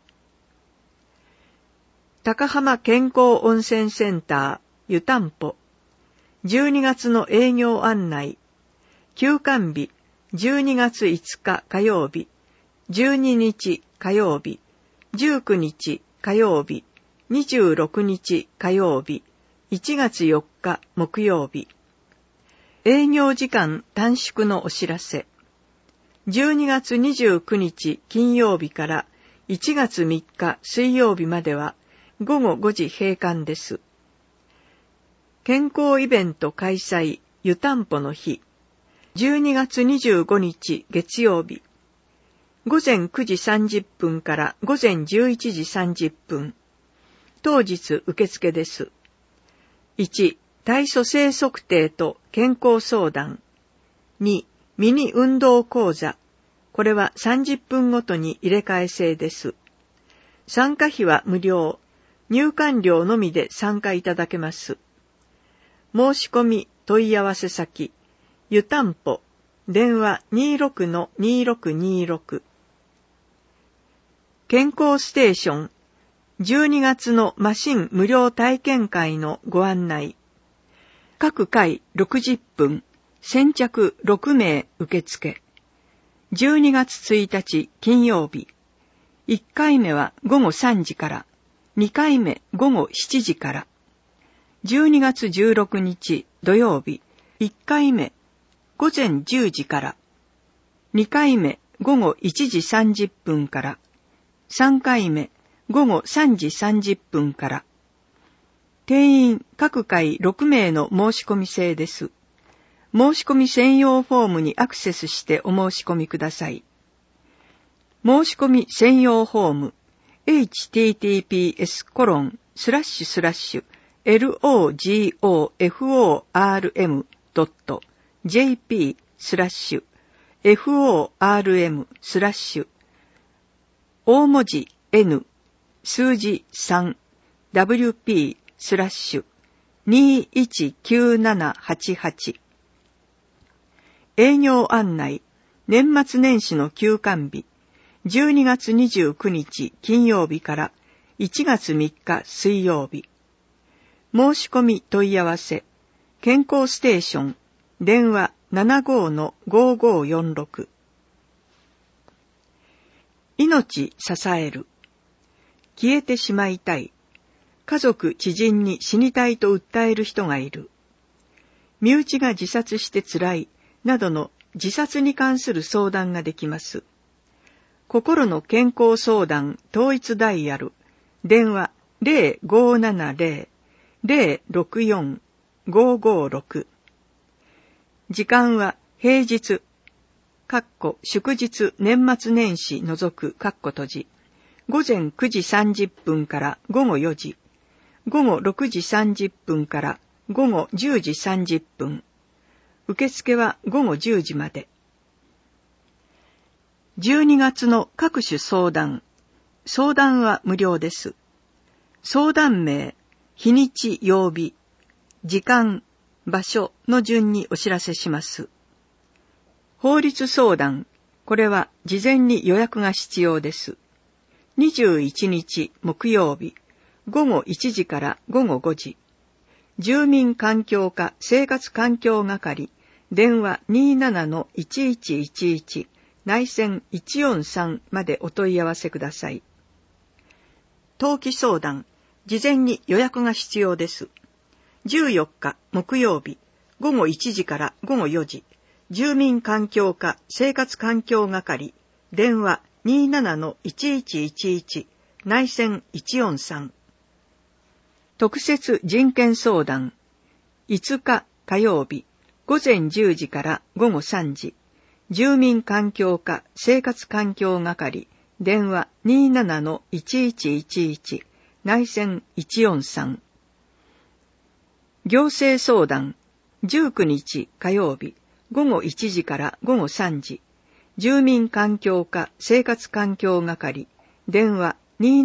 A: 高浜健康温泉センター湯たんぽ。12月の営業案内。休館日12月5日火曜日、12日火曜日、19日火曜日、26日火曜日、1月4日木曜日。営業時間短縮のお知らせ。12月29日金曜日から1月3日水曜日までは午後5時閉館です。健康イベント開催湯たんぽの日。12月25日月曜日。午前9時30分から午前11時30分。当日受付です。1、体組成測定と健康相談。2、ミニ運動講座。これは30分ごとに入れ替え制です。参加費は無料。入館料のみで参加いただけます。申し込み問い合わせ先。湯たんぽ。電話 26-2626。健康ステーション。12月のマシン無料体験会のご案内。各回60分。先着6名受付。12月1日金曜日。1回目は午後3時から。2回目午後7時から。12月16日土曜日。1回目午前10時から。2回目午後1時30分から。3回目午後3時30分から。定員各回6名の申し込み制です。申し込み専用フォームにアクセスしてお申し込みください。 申し込み専用フォーム https://logoform.jp/form/ 大文字 N 数字3 WP/219788 営業案内年末年始の休館日12月29日金曜日から1月3日水曜日。申し込み問い合わせ健康ステーション電話 75-5546 命支える消えてしまいたい家族知人に死にたいと訴える人がいる身内が自殺してつらいなどの自殺に関する相談ができます。心の健康相談統一ダイヤル電話 0570-064-556 時間は平日祝日年末年始除く閉じ午前9時30分から午後4時午後6時30分から午後10時30分受付は午後10時まで。12月の各種相談は無料です。相談名、日にち曜日、時間、場所の順にお知らせします。法律相談、これは事前に予約が必要です。21日木曜日、午後1時から午後5時。住民環境課生活環境係、電話 27-1111内線143までお問い合わせください。登記相談、事前に予約が必要です。14日木曜日、午後1時から午後4時、住民環境課生活環境係、電話 27-1111内線143。特設人権相談、5日火曜日、午前10時から午後3時、住民環境課生活環境係電話 27-1111内線143。行政相談19日火曜日午後1時から午後3時、住民環境課生活環境係電話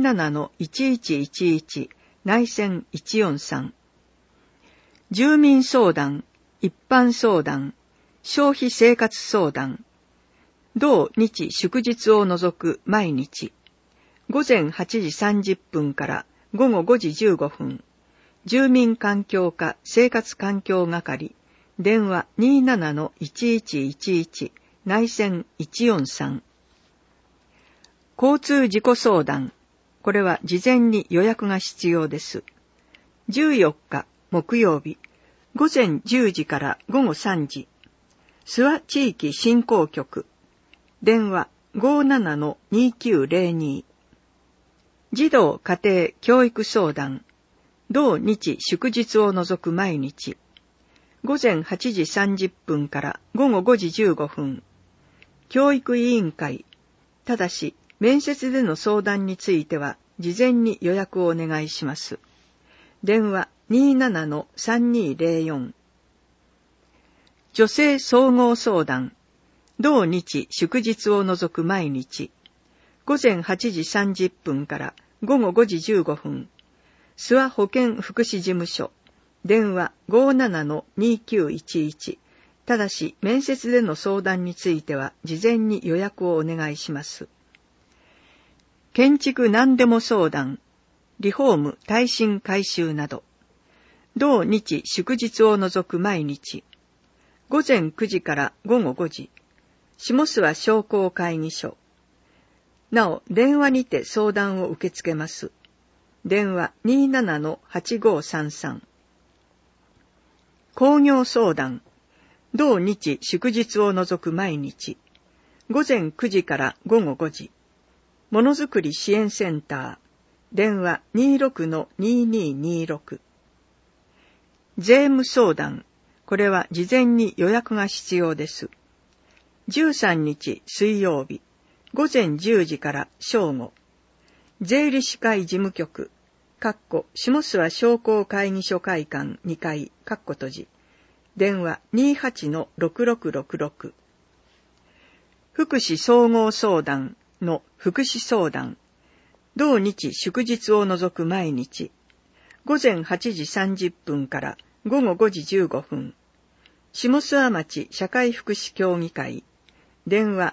A: 27-1111内線143。住民相談、一般相談、消費生活相談、同日祝日を除く毎日、午前8時30分から午後5時15分、住民環境課生活環境係、電話 27-1111内線143。交通事故相談、これは事前に予約が必要です。14日木曜日、午前10時から午後3時、諏訪地域振興局、電話 57-2902。児童家庭教育相談、同日祝日を除く毎日、午前8時30分から午後5時15分、教育委員会、ただし面接での相談については事前に予約をお願いします。電話 27-3204。女性総合相談、同日祝日を除く毎日、午前8時30分から午後5時15分、諏訪保健福祉事務所、電話 57-2911。ただし面接での相談については事前に予約をお願いします。建築何でも相談、リフォーム耐震改修など、同日祝日を除く毎日、午前9時から午後5時、下諏訪商工会議所。なお、電話にて相談を受け付けます。電話 27-8533。工業相談、同日祝日を除く毎日、午前9時から午後5時、ものづくり支援センター、電話 26-2226。税務相談、これは事前に予約が必要です。13日水曜日、 午前10時から正午。税理士会事務局、下諏訪商工会議所会館2階、閉じ。電話 28-6666。福祉総合相談の福祉相談。同日祝日を除く毎日。午前8時30分から午後5時15分。下諏訪町社会福祉協議会。電話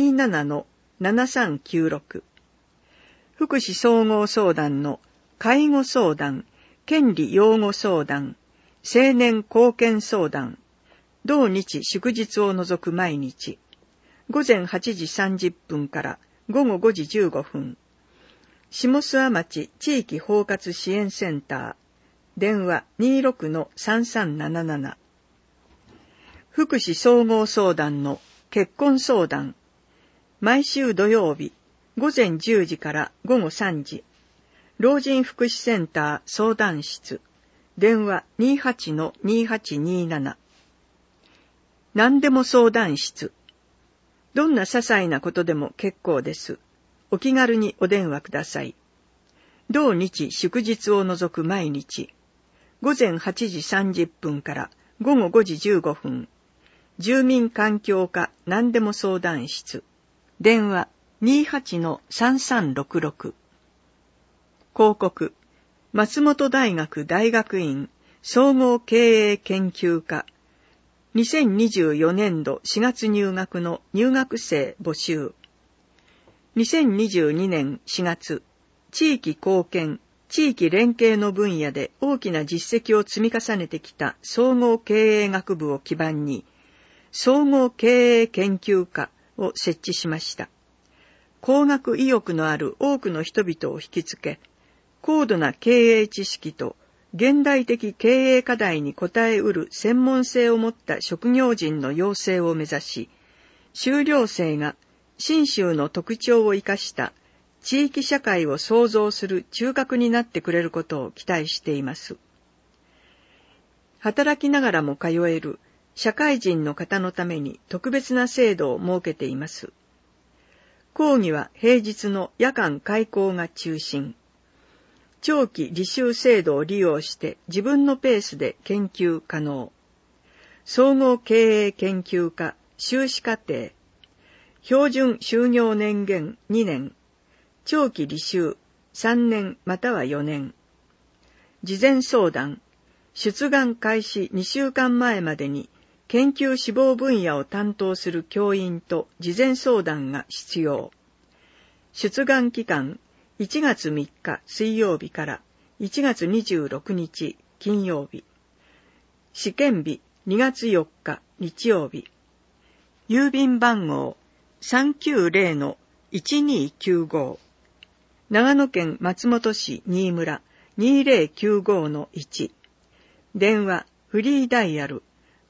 A: 27-7396。福祉総合相談の介護相談、権利擁護相談、青年貢献相談。同日祝日を除く毎日。午前8時30分から午後5時15分。下諏訪町地域包括支援センター。電話 26-3377。福祉総合相談の結婚相談。毎週土曜日、午前10時から午後3時。老人福祉センター相談室。電話 28-2827。何でも相談室。どんな些細なことでも結構です。お気軽にお電話ください。同日祝日を除く毎日。午前8時30分から午後5時15分。住民環境課何でも相談室。電話 28-3366。広告。松本大学大学院総合経営研究科。2024年度4月入学の入学生募集。2022年4月、地域貢献、地域連携の分野で大きな実績を積み重ねてきた総合経営学部を基盤に、総合経営研究科を設置しました。工学意欲のある多くの人々を引きつけ、高度な経営知識と現代的経営課題に応えうる専門性を持った職業人の養成を目指し、修了生が信州の特徴を生かした地域社会を創造する中核になってくれることを期待しています。働きながらも通える社会人の方のために特別な制度を設けています。講義は平日の夜間開講が中心。長期履修制度を利用して自分のペースで研究可能。総合経営研究科修士課程。標準就業年限2年。長期履修3年または4年。事前相談。出願開始2週間前までに研究志望分野を担当する教員と事前相談が必要。出願期間1月3日水曜日から1月26日金曜日。試験日2月4日日曜日。郵便番号 390-1295。長野県松本市新村 2095-1。電話フリーダイヤル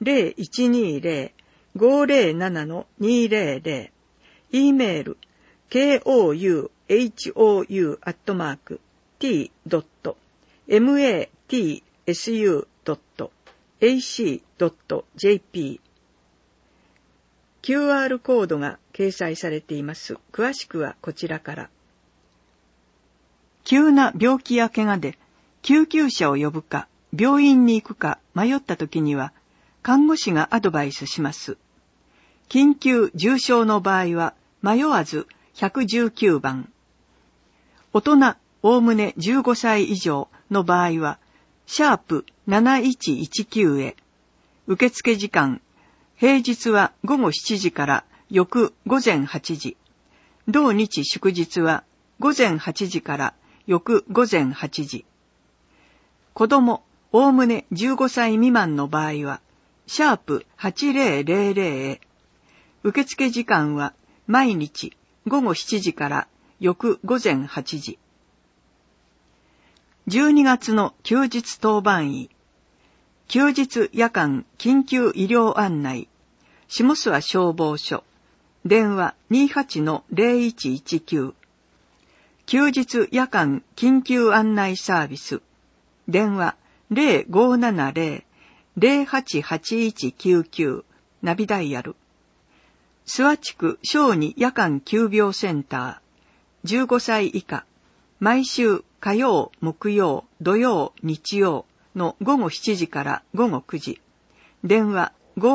A: 0120-507-200。E メールkouhu@matsu.ac.jp。 QR コードが掲載されています。詳しくはこちらから。急な病気や怪我で救急車を呼ぶか病院に行くか迷った時には看護師がアドバイスします。緊急重症の場合は迷わず119番。大人おおむね15歳以上の場合は#7119へ。受付時間平日は午後7時から翌午前8時。同日祝日は午前8時から翌午前8時。子供おおむね15歳未満の場合は#8000へ。受付時間は毎日午後7時から翌午前8時。12月の休日当番医。休日夜間緊急医療案内。下諏訪消防署。電話 28-0119。休日夜間緊急案内サービス。電話 0570-088199。ナビダイヤル。 諏訪地区小児夜間急病センター、15歳以下、毎週火曜、木曜、土曜、日曜の午後7時から午後9時。電話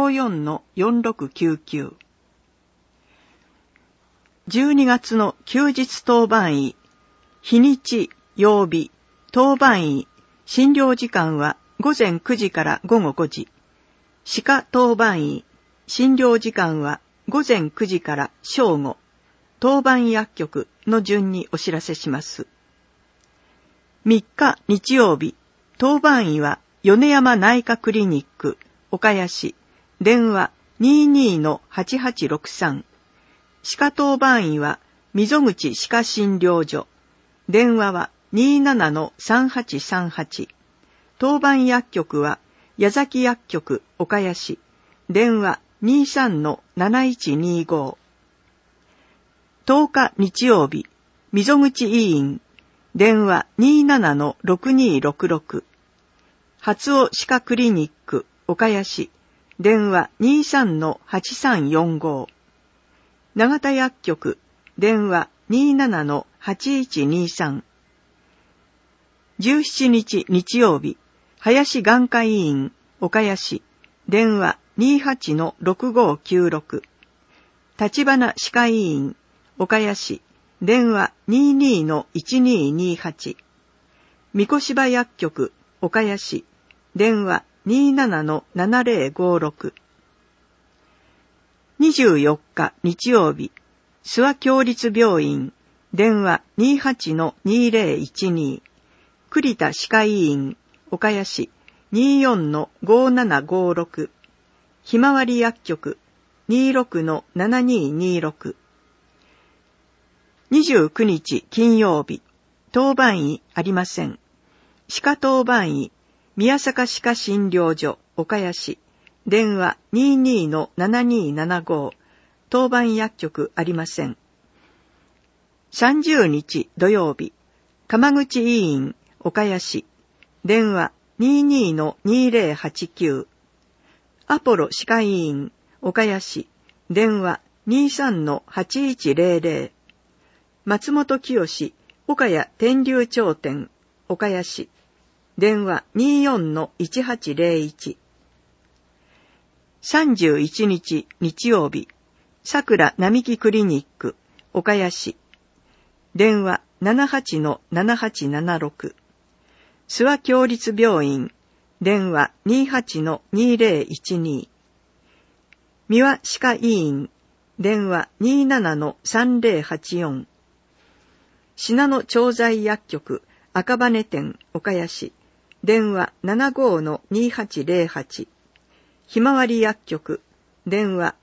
A: 54-4699。12月の休日当番医、日にち、曜日、当番医、診療時間は午前9時から午後5時。歯科当番医、診療時間は午前9時から正午。当番薬局の順にお知らせします。3日日曜日、当番医は米山内科クリニック、岡谷市、電話 22-8863。歯科当番医は溝口歯科診療所、電話は 27-3838。当番薬局は矢崎薬局、岡谷市、電話 23-7125。10日日曜日、溝口医院、電話 27-6266。初尾歯科クリニック、岡谷市、電話 23-8345。長田薬局、電話 27-8123。17日日曜日、林眼科医院、岡谷市、電話 28-6596。立花歯科医院、岡谷市、電話 22-1228。三越芝薬局、岡谷市、電話 27-7056。24日日曜日、諏訪協立病院、電話 28-2012。栗田歯科医院、岡谷市、24-5756。ひまわり薬局、26-7226。29日金曜日、当番医ありません。歯科当番医、宮坂歯科診療所、岡谷市、電話 22-7275。当番薬局ありません。30日土曜日、鎌口医院、岡谷市、電話 22-2089。アポロ歯科医院、岡谷市、電話 23-8100。松本清、岡谷天竜町店、岡谷市、電話 24-1801。31日日曜日、桜並木クリニック、岡谷市、電話 78-7876。諏訪協立病院、電話 28-2012。三輪歯科医院、電話 27-3084。信濃調剤薬局、赤羽店、岡谷市、電話 75-2808。ひまわり薬局、電話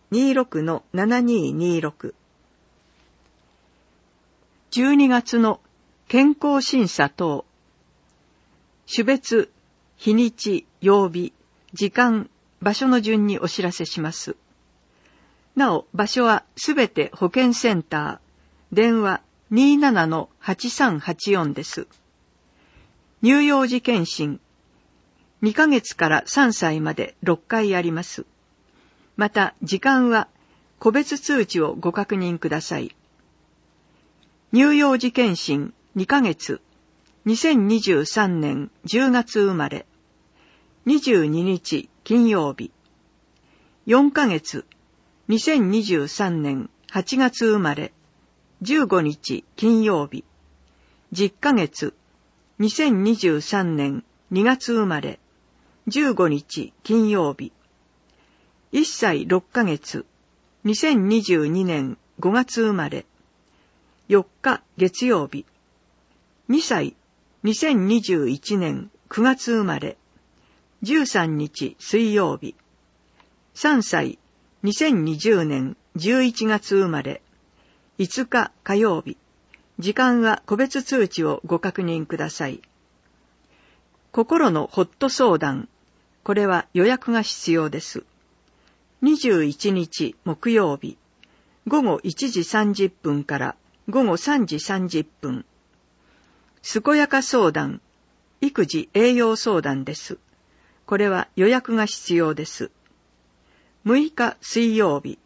A: 26-7226。12月の健康審査等、種別、日にち、曜日、時間、場所の順にお知らせします。なお、場所はすべて保健センター、電話 27-8384 です。乳幼児検診、2ヶ月から3歳まで6回あります。また、時間は個別通知をご確認ください。乳幼児検診2ヶ月、2023年10月生まれ、22日金曜日。4ヶ月、2023年8月生まれ、15日金曜日。10ヶ月、2023年2月生まれ、15日金曜日。1歳6ヶ月、2022年5月生まれ、4日月曜日。2歳、2021年9月生まれ、13日水曜日。3歳、2020年11月生まれ、5日火曜日。時間は個別通知をご確認ください。心のホット相談。これは予約が必要です。21日木曜日。午後1時30分から午後3時30分。健やか相談。育児栄養相談です。これは予約が必要です。6日水曜日。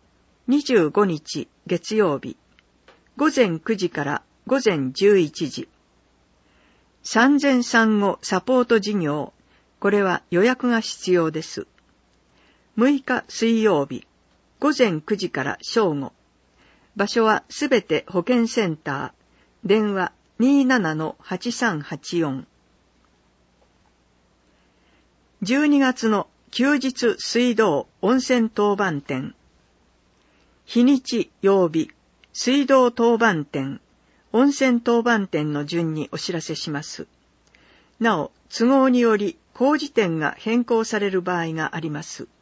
A: 25日月曜日、午前9時から午前11時。産前産後サポート事業、これは予約が必要です。6日水曜日、午前9時から正午。場所はすべて保健センター。電話 27-8384。12月の休日水道温泉当番店。日にち曜日、水道当番店、温泉当番店の順にお知らせします。なお、都合により工事店が変更される場合があります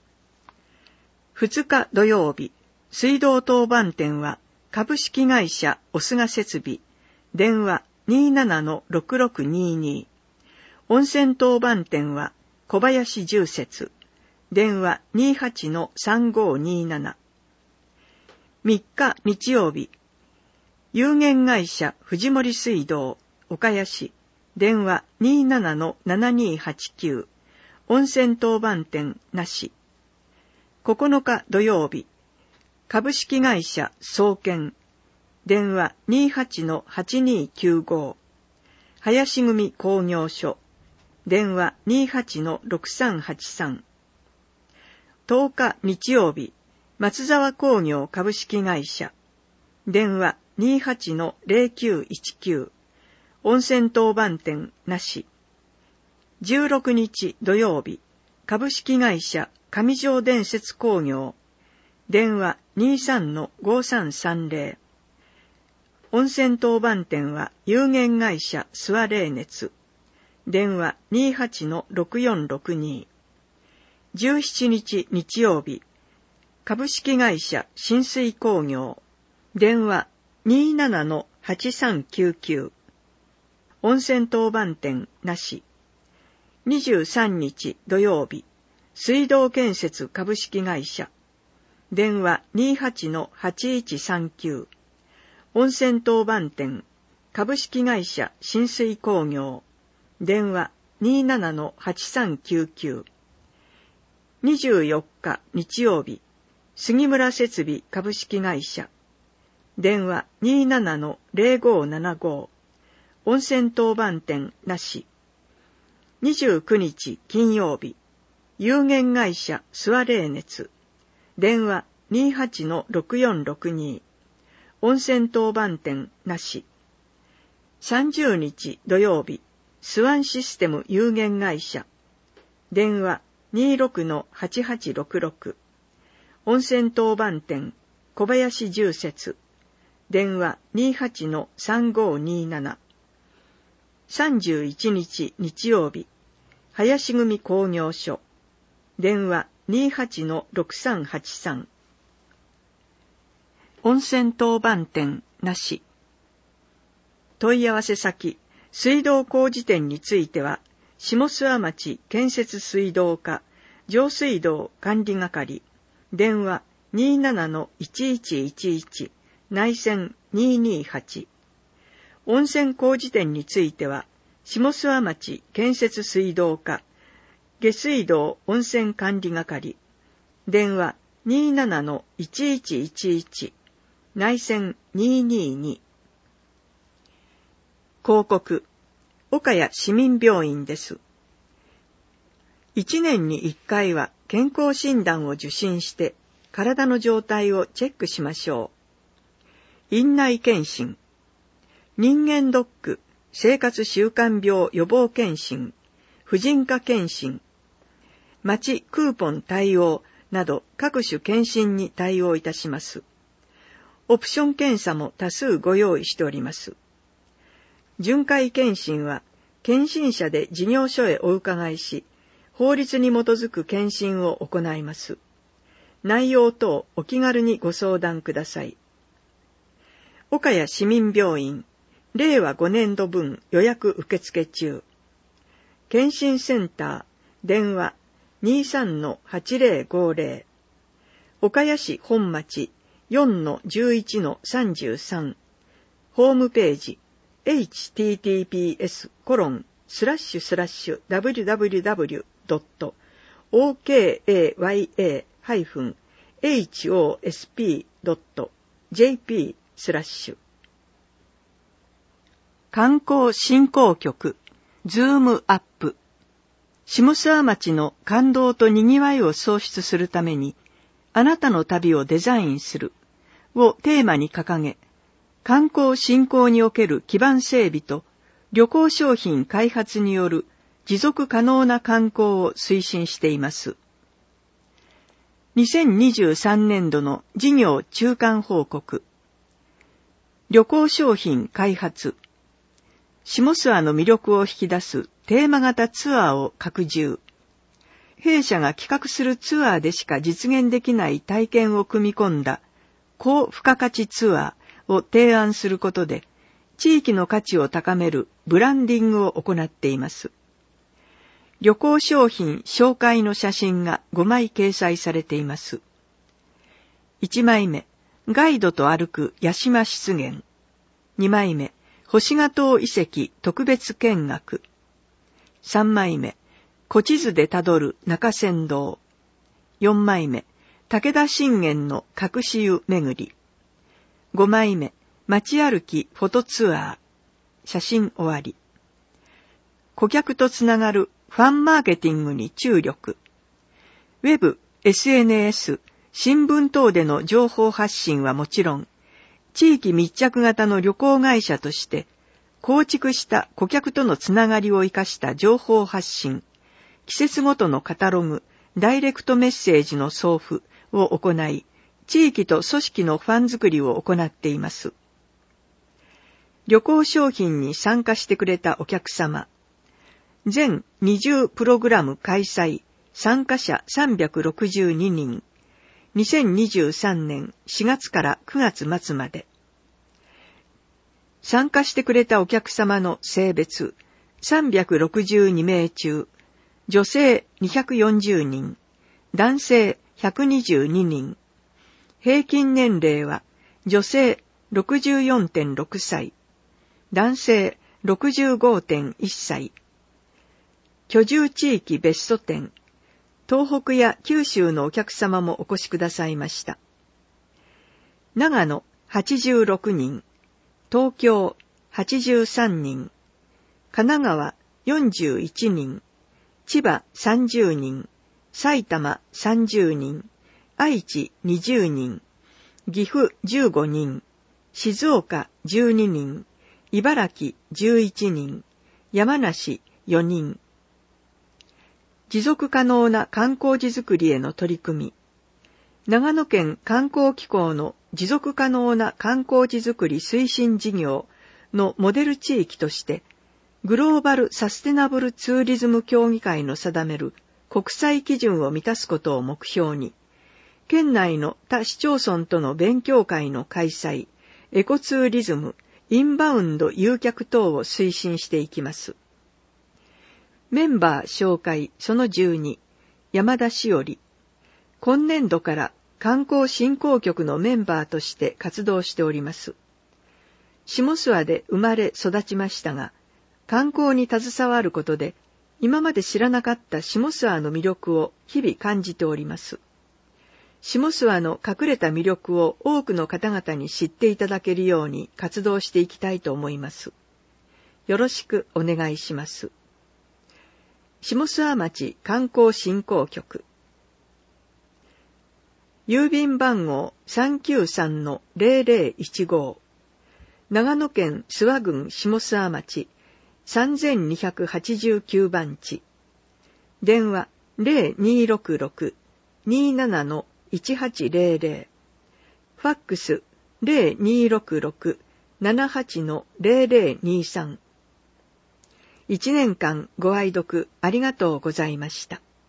A: 。2日土曜日、水道当番店は株式会社おすが設備、電話 27-6622。温泉当番店は小林住設、電話 28-3527。3日日曜日、有限会社藤森水道、岡谷市、電話 27-7289。温泉当番店なし。9日土曜日、株式会社総研、電話 28-8295。林組工業所、電話 28-6383。10日日曜日、松沢工業株式会社、電話 28-0919。温泉当番店なし。16日土曜日、株式会社上条電雪工業、電話 23-5330。温泉当番店は有限会社諏訪冷熱、電話 28-6462。17日日曜日、株式会社浸水工業、電話 27-8399。温泉当番店なし。23日土曜日、水道建設株式会社、電話 28-8139。温泉当番店株式会社浸水工業、電話 27-8399。24日日曜日、杉村設備株式会社、電話 27-0575。温泉当番店なし。29日金曜日、有限会社諏訪冷熱、電話 28-6462。温泉当番店なし。30日土曜日、スワンシステム有限会社、電話 26-8866。温泉当番店小林住設、電話 28-3527。31日日曜日、林組工業所、電話 28-6383。温泉当番店なし。問い合わせ先、水道工事店については、下諏訪町建設水道課上水道管理係、電話 27-1111 内線228。温泉工事店については、下諏訪町建設水道課下水道温泉管理係、電話 27-1111 内線222。広告、岡谷市民病院です。1年に1回は健康診断を受診して体の状態をチェックしましょう。院内検診、人間ドック、生活習慣病予防検診、婦人科検診、町クーポン対応など各種検診に対応いたします。オプション検査も多数ご用意しております。巡回検診は検診者で事業所へお伺いし、法律に基づく検診を行います。内容等お気軽にご相談ください。岡谷市民病院、令和5年度分予約受付中。検診センター、電話 23-8050。岡谷市本町 4-11-33。ホームページ、https://www.okaya-hospital .jp/観光振興局ズームアップ。下諏訪町の感動とにぎわいを創出するために、あなたの旅をデザインするをテーマに掲げ、観光振興における基盤整備と旅行商品開発による持続可能な観光を推進しています。2023年度の事業中間報告。旅行商品開発。下諏訪の魅力を引き出すテーマ型ツアーを拡充。弊社が企画するツアーでしか実現できない体験を組み込んだ高付加価値ツアーを提案することで、地域の価値を高めるブランディングを行っています。旅行商品紹介の写真が5枚掲載されています。1枚目、ガイドと歩く屋島湿原。2枚目、星ヶ島遺跡特別見学。3枚目、古地図でたどる中山道。4枚目、武田信玄の隠し湯巡り。5枚目、街歩きフォトツアー。写真終わり。顧客とつながるファンマーケティングに注力。ウェブ、SNS、新聞等での情報発信はもちろん、地域密着型の旅行会社として、構築した顧客とのつながりを生かした情報発信、季節ごとのカタログ、ダイレクトメッセージの送付を行い、地域と組織のファン作りを行っています。旅行商品に参加してくれたお客様、全20プログラム開催、参加者362人、2023年4月から9月末まで。参加してくれたお客様の性別、362名中、女性240人、男性122人、平均年齢は女性 64.6 歳、男性 65.1 歳、居住地域ベスト10、東北や九州のお客様もお越しくださいました。長野86人、東京83人、神奈川41人、千葉30人、埼玉30人、愛知20人、岐阜15人、静岡12人、茨城11人、山梨4人。持続可能な観光地づくりへの取り組み。長野県観光機構の持続可能な観光地づくり推進事業のモデル地域として、グローバルサステナブルツーリズム協議会の定める国際基準を満たすことを目標に、県内の他市町村との勉強会の開催、エコツーリズム、インバウンド誘客等を推進していきます。メンバー紹介その12、山田しおり。今年度から観光振興局のメンバーとして活動しております。下諏訪で生まれ育ちましたが、観光に携わることで、今まで知らなかった下諏訪の魅力を日々感じております。下諏訪の隠れた魅力を多くの方々に知っていただけるように活動していきたいと思います。よろしくお願いします。下諏訪町観光振興局。郵便番号 393-0015 長野県諏訪郡下諏訪町3289番地。電話 0266-27-1800 ファックス 0266-78-0023。1年間ご愛読ありがとうございました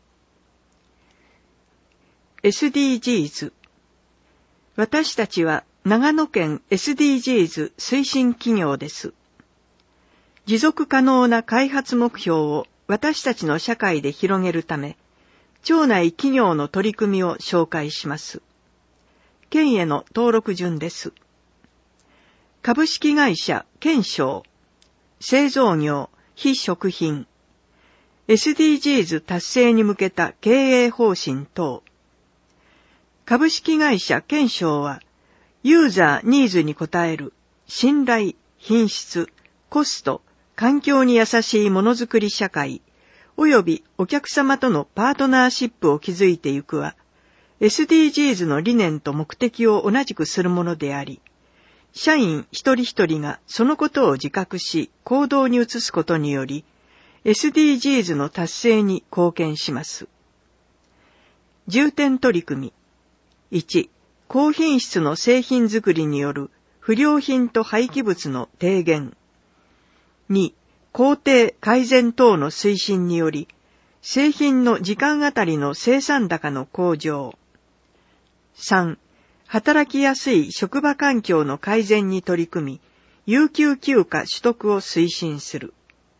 A: 。SDGs。私たちは長野県 SDGs 推進企業です。持続可能な開発目標を私たちの社会で広げるため、町内企業の取り組みを紹介します。県への登録順です。株式会社健商、製造業、非食品、SDGs 達成に向けた経営方針等。株式会社健商は、 ユーザーニーズに応える信頼、品質、コスト、環境に優しいものづくり社会、およびお客様とのパートナーシップを築いてゆくは、SDGs の理念と目的を同じくするものであり、社員一人一人がそのことを自覚し行動に移すことにより、SDGs の達成に貢献します。重点取り組み。1、高品質の製品作りによる不良品と廃棄物の低減。2、工程改善等の推進により、製品の時間あたりの生産高の向上。3、働きやすい職場環境の改善に取り組み、有給休暇取得を推進する。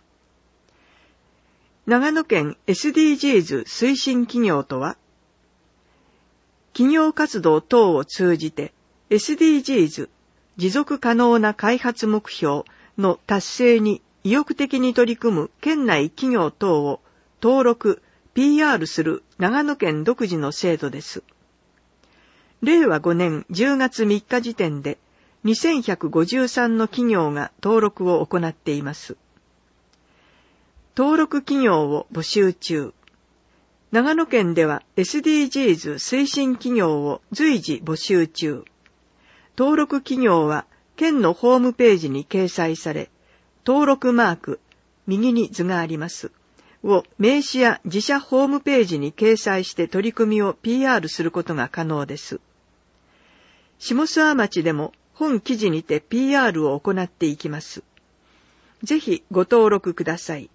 A: 長野県 SDGs 推進企業とは、企業活動等を通じて SDGs 持続可能な開発目標の達成に意欲的に取り組む県内企業等を登録、PR する長野県独自の制度です。令和5年10月3日時点で2153の企業が登録を行っています。登録企業を募集中。長野県では SDGs 推進企業を随時募集中。登録企業は県のホームページに掲載され、登録マーク、右に図があります。を名刺や自社ホームページに掲載して取り組みを PR することが可能です。下諏訪町でも本記事にて PR を行っていきます。ぜひご登録ください。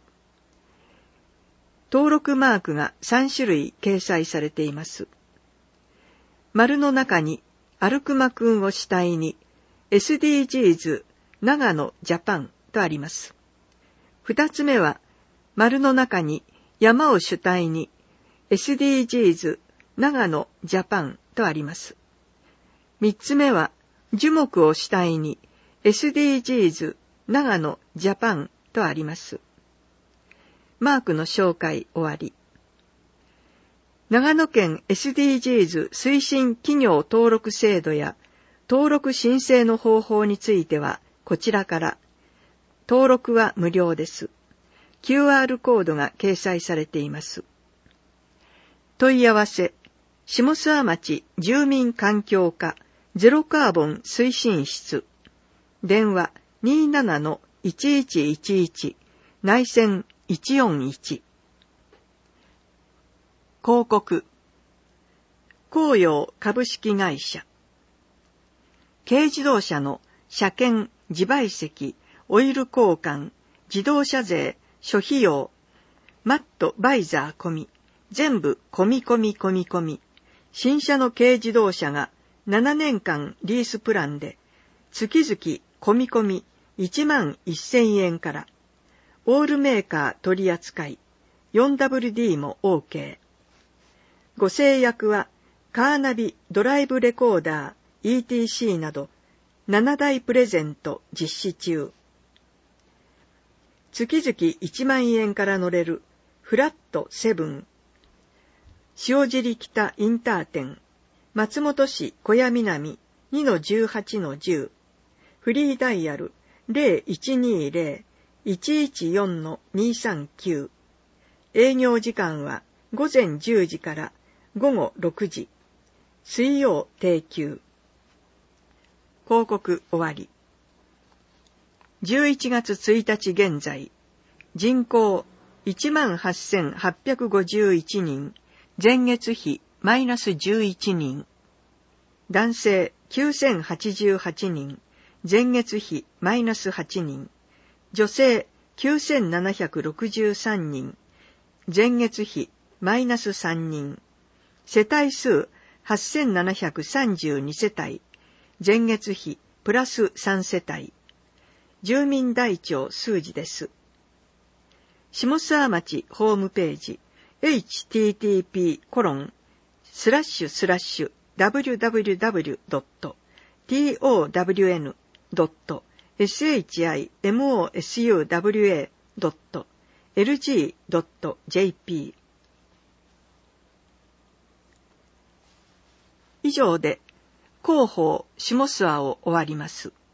A: 登録マークが3種類掲載されています。丸の中に歩くまくんを主体に SDGs 長野ジャパンとあります。二つ目は丸の中に山を主体に SDGs 長野ジャパンとあります。三つ目は樹木を主体に SDGs 長野ジャパンとあります。マークの紹介終わり。長野県 SDGs 推進企業登録制度や登録申請の方法についてはこちらから。登録は無料です。QR コードが掲載されています。問い合わせ、下諏訪町住民環境課ゼロカーボン推進室。電話 27-1111 内線141。広告。光陽株式会社。軽自動車の車検、自賠責、オイル交換、自動車税、諸費用、マット、バイザー込み、全部込み。新車の軽自動車が7年間リースプランで、月々込み11,000円から、オールメーカー取り扱い、4WD も OK。ご制約は、カーナビドライブレコーダー、ETC など、7台プレゼント実施中。月々1万円から乗れるフラット7。塩尻北インター店、松本市小屋南 2-18-10。フリーダイヤル 0120-114-239。営業時間は午前10時から午後6時。水曜定休。広告終わり。11月1日現在、人口 18,851 人、前月比マイナス11人。男性9,088人、前月比マイナス8人。女性9,763人、前月比マイナス3人。世帯数8,732世帯、前月比プラス3世帯。住民台帳数字です。下諏訪町ホームページ http://www.town.shimosua.lg.jp 以上で広報下諏訪を終わります。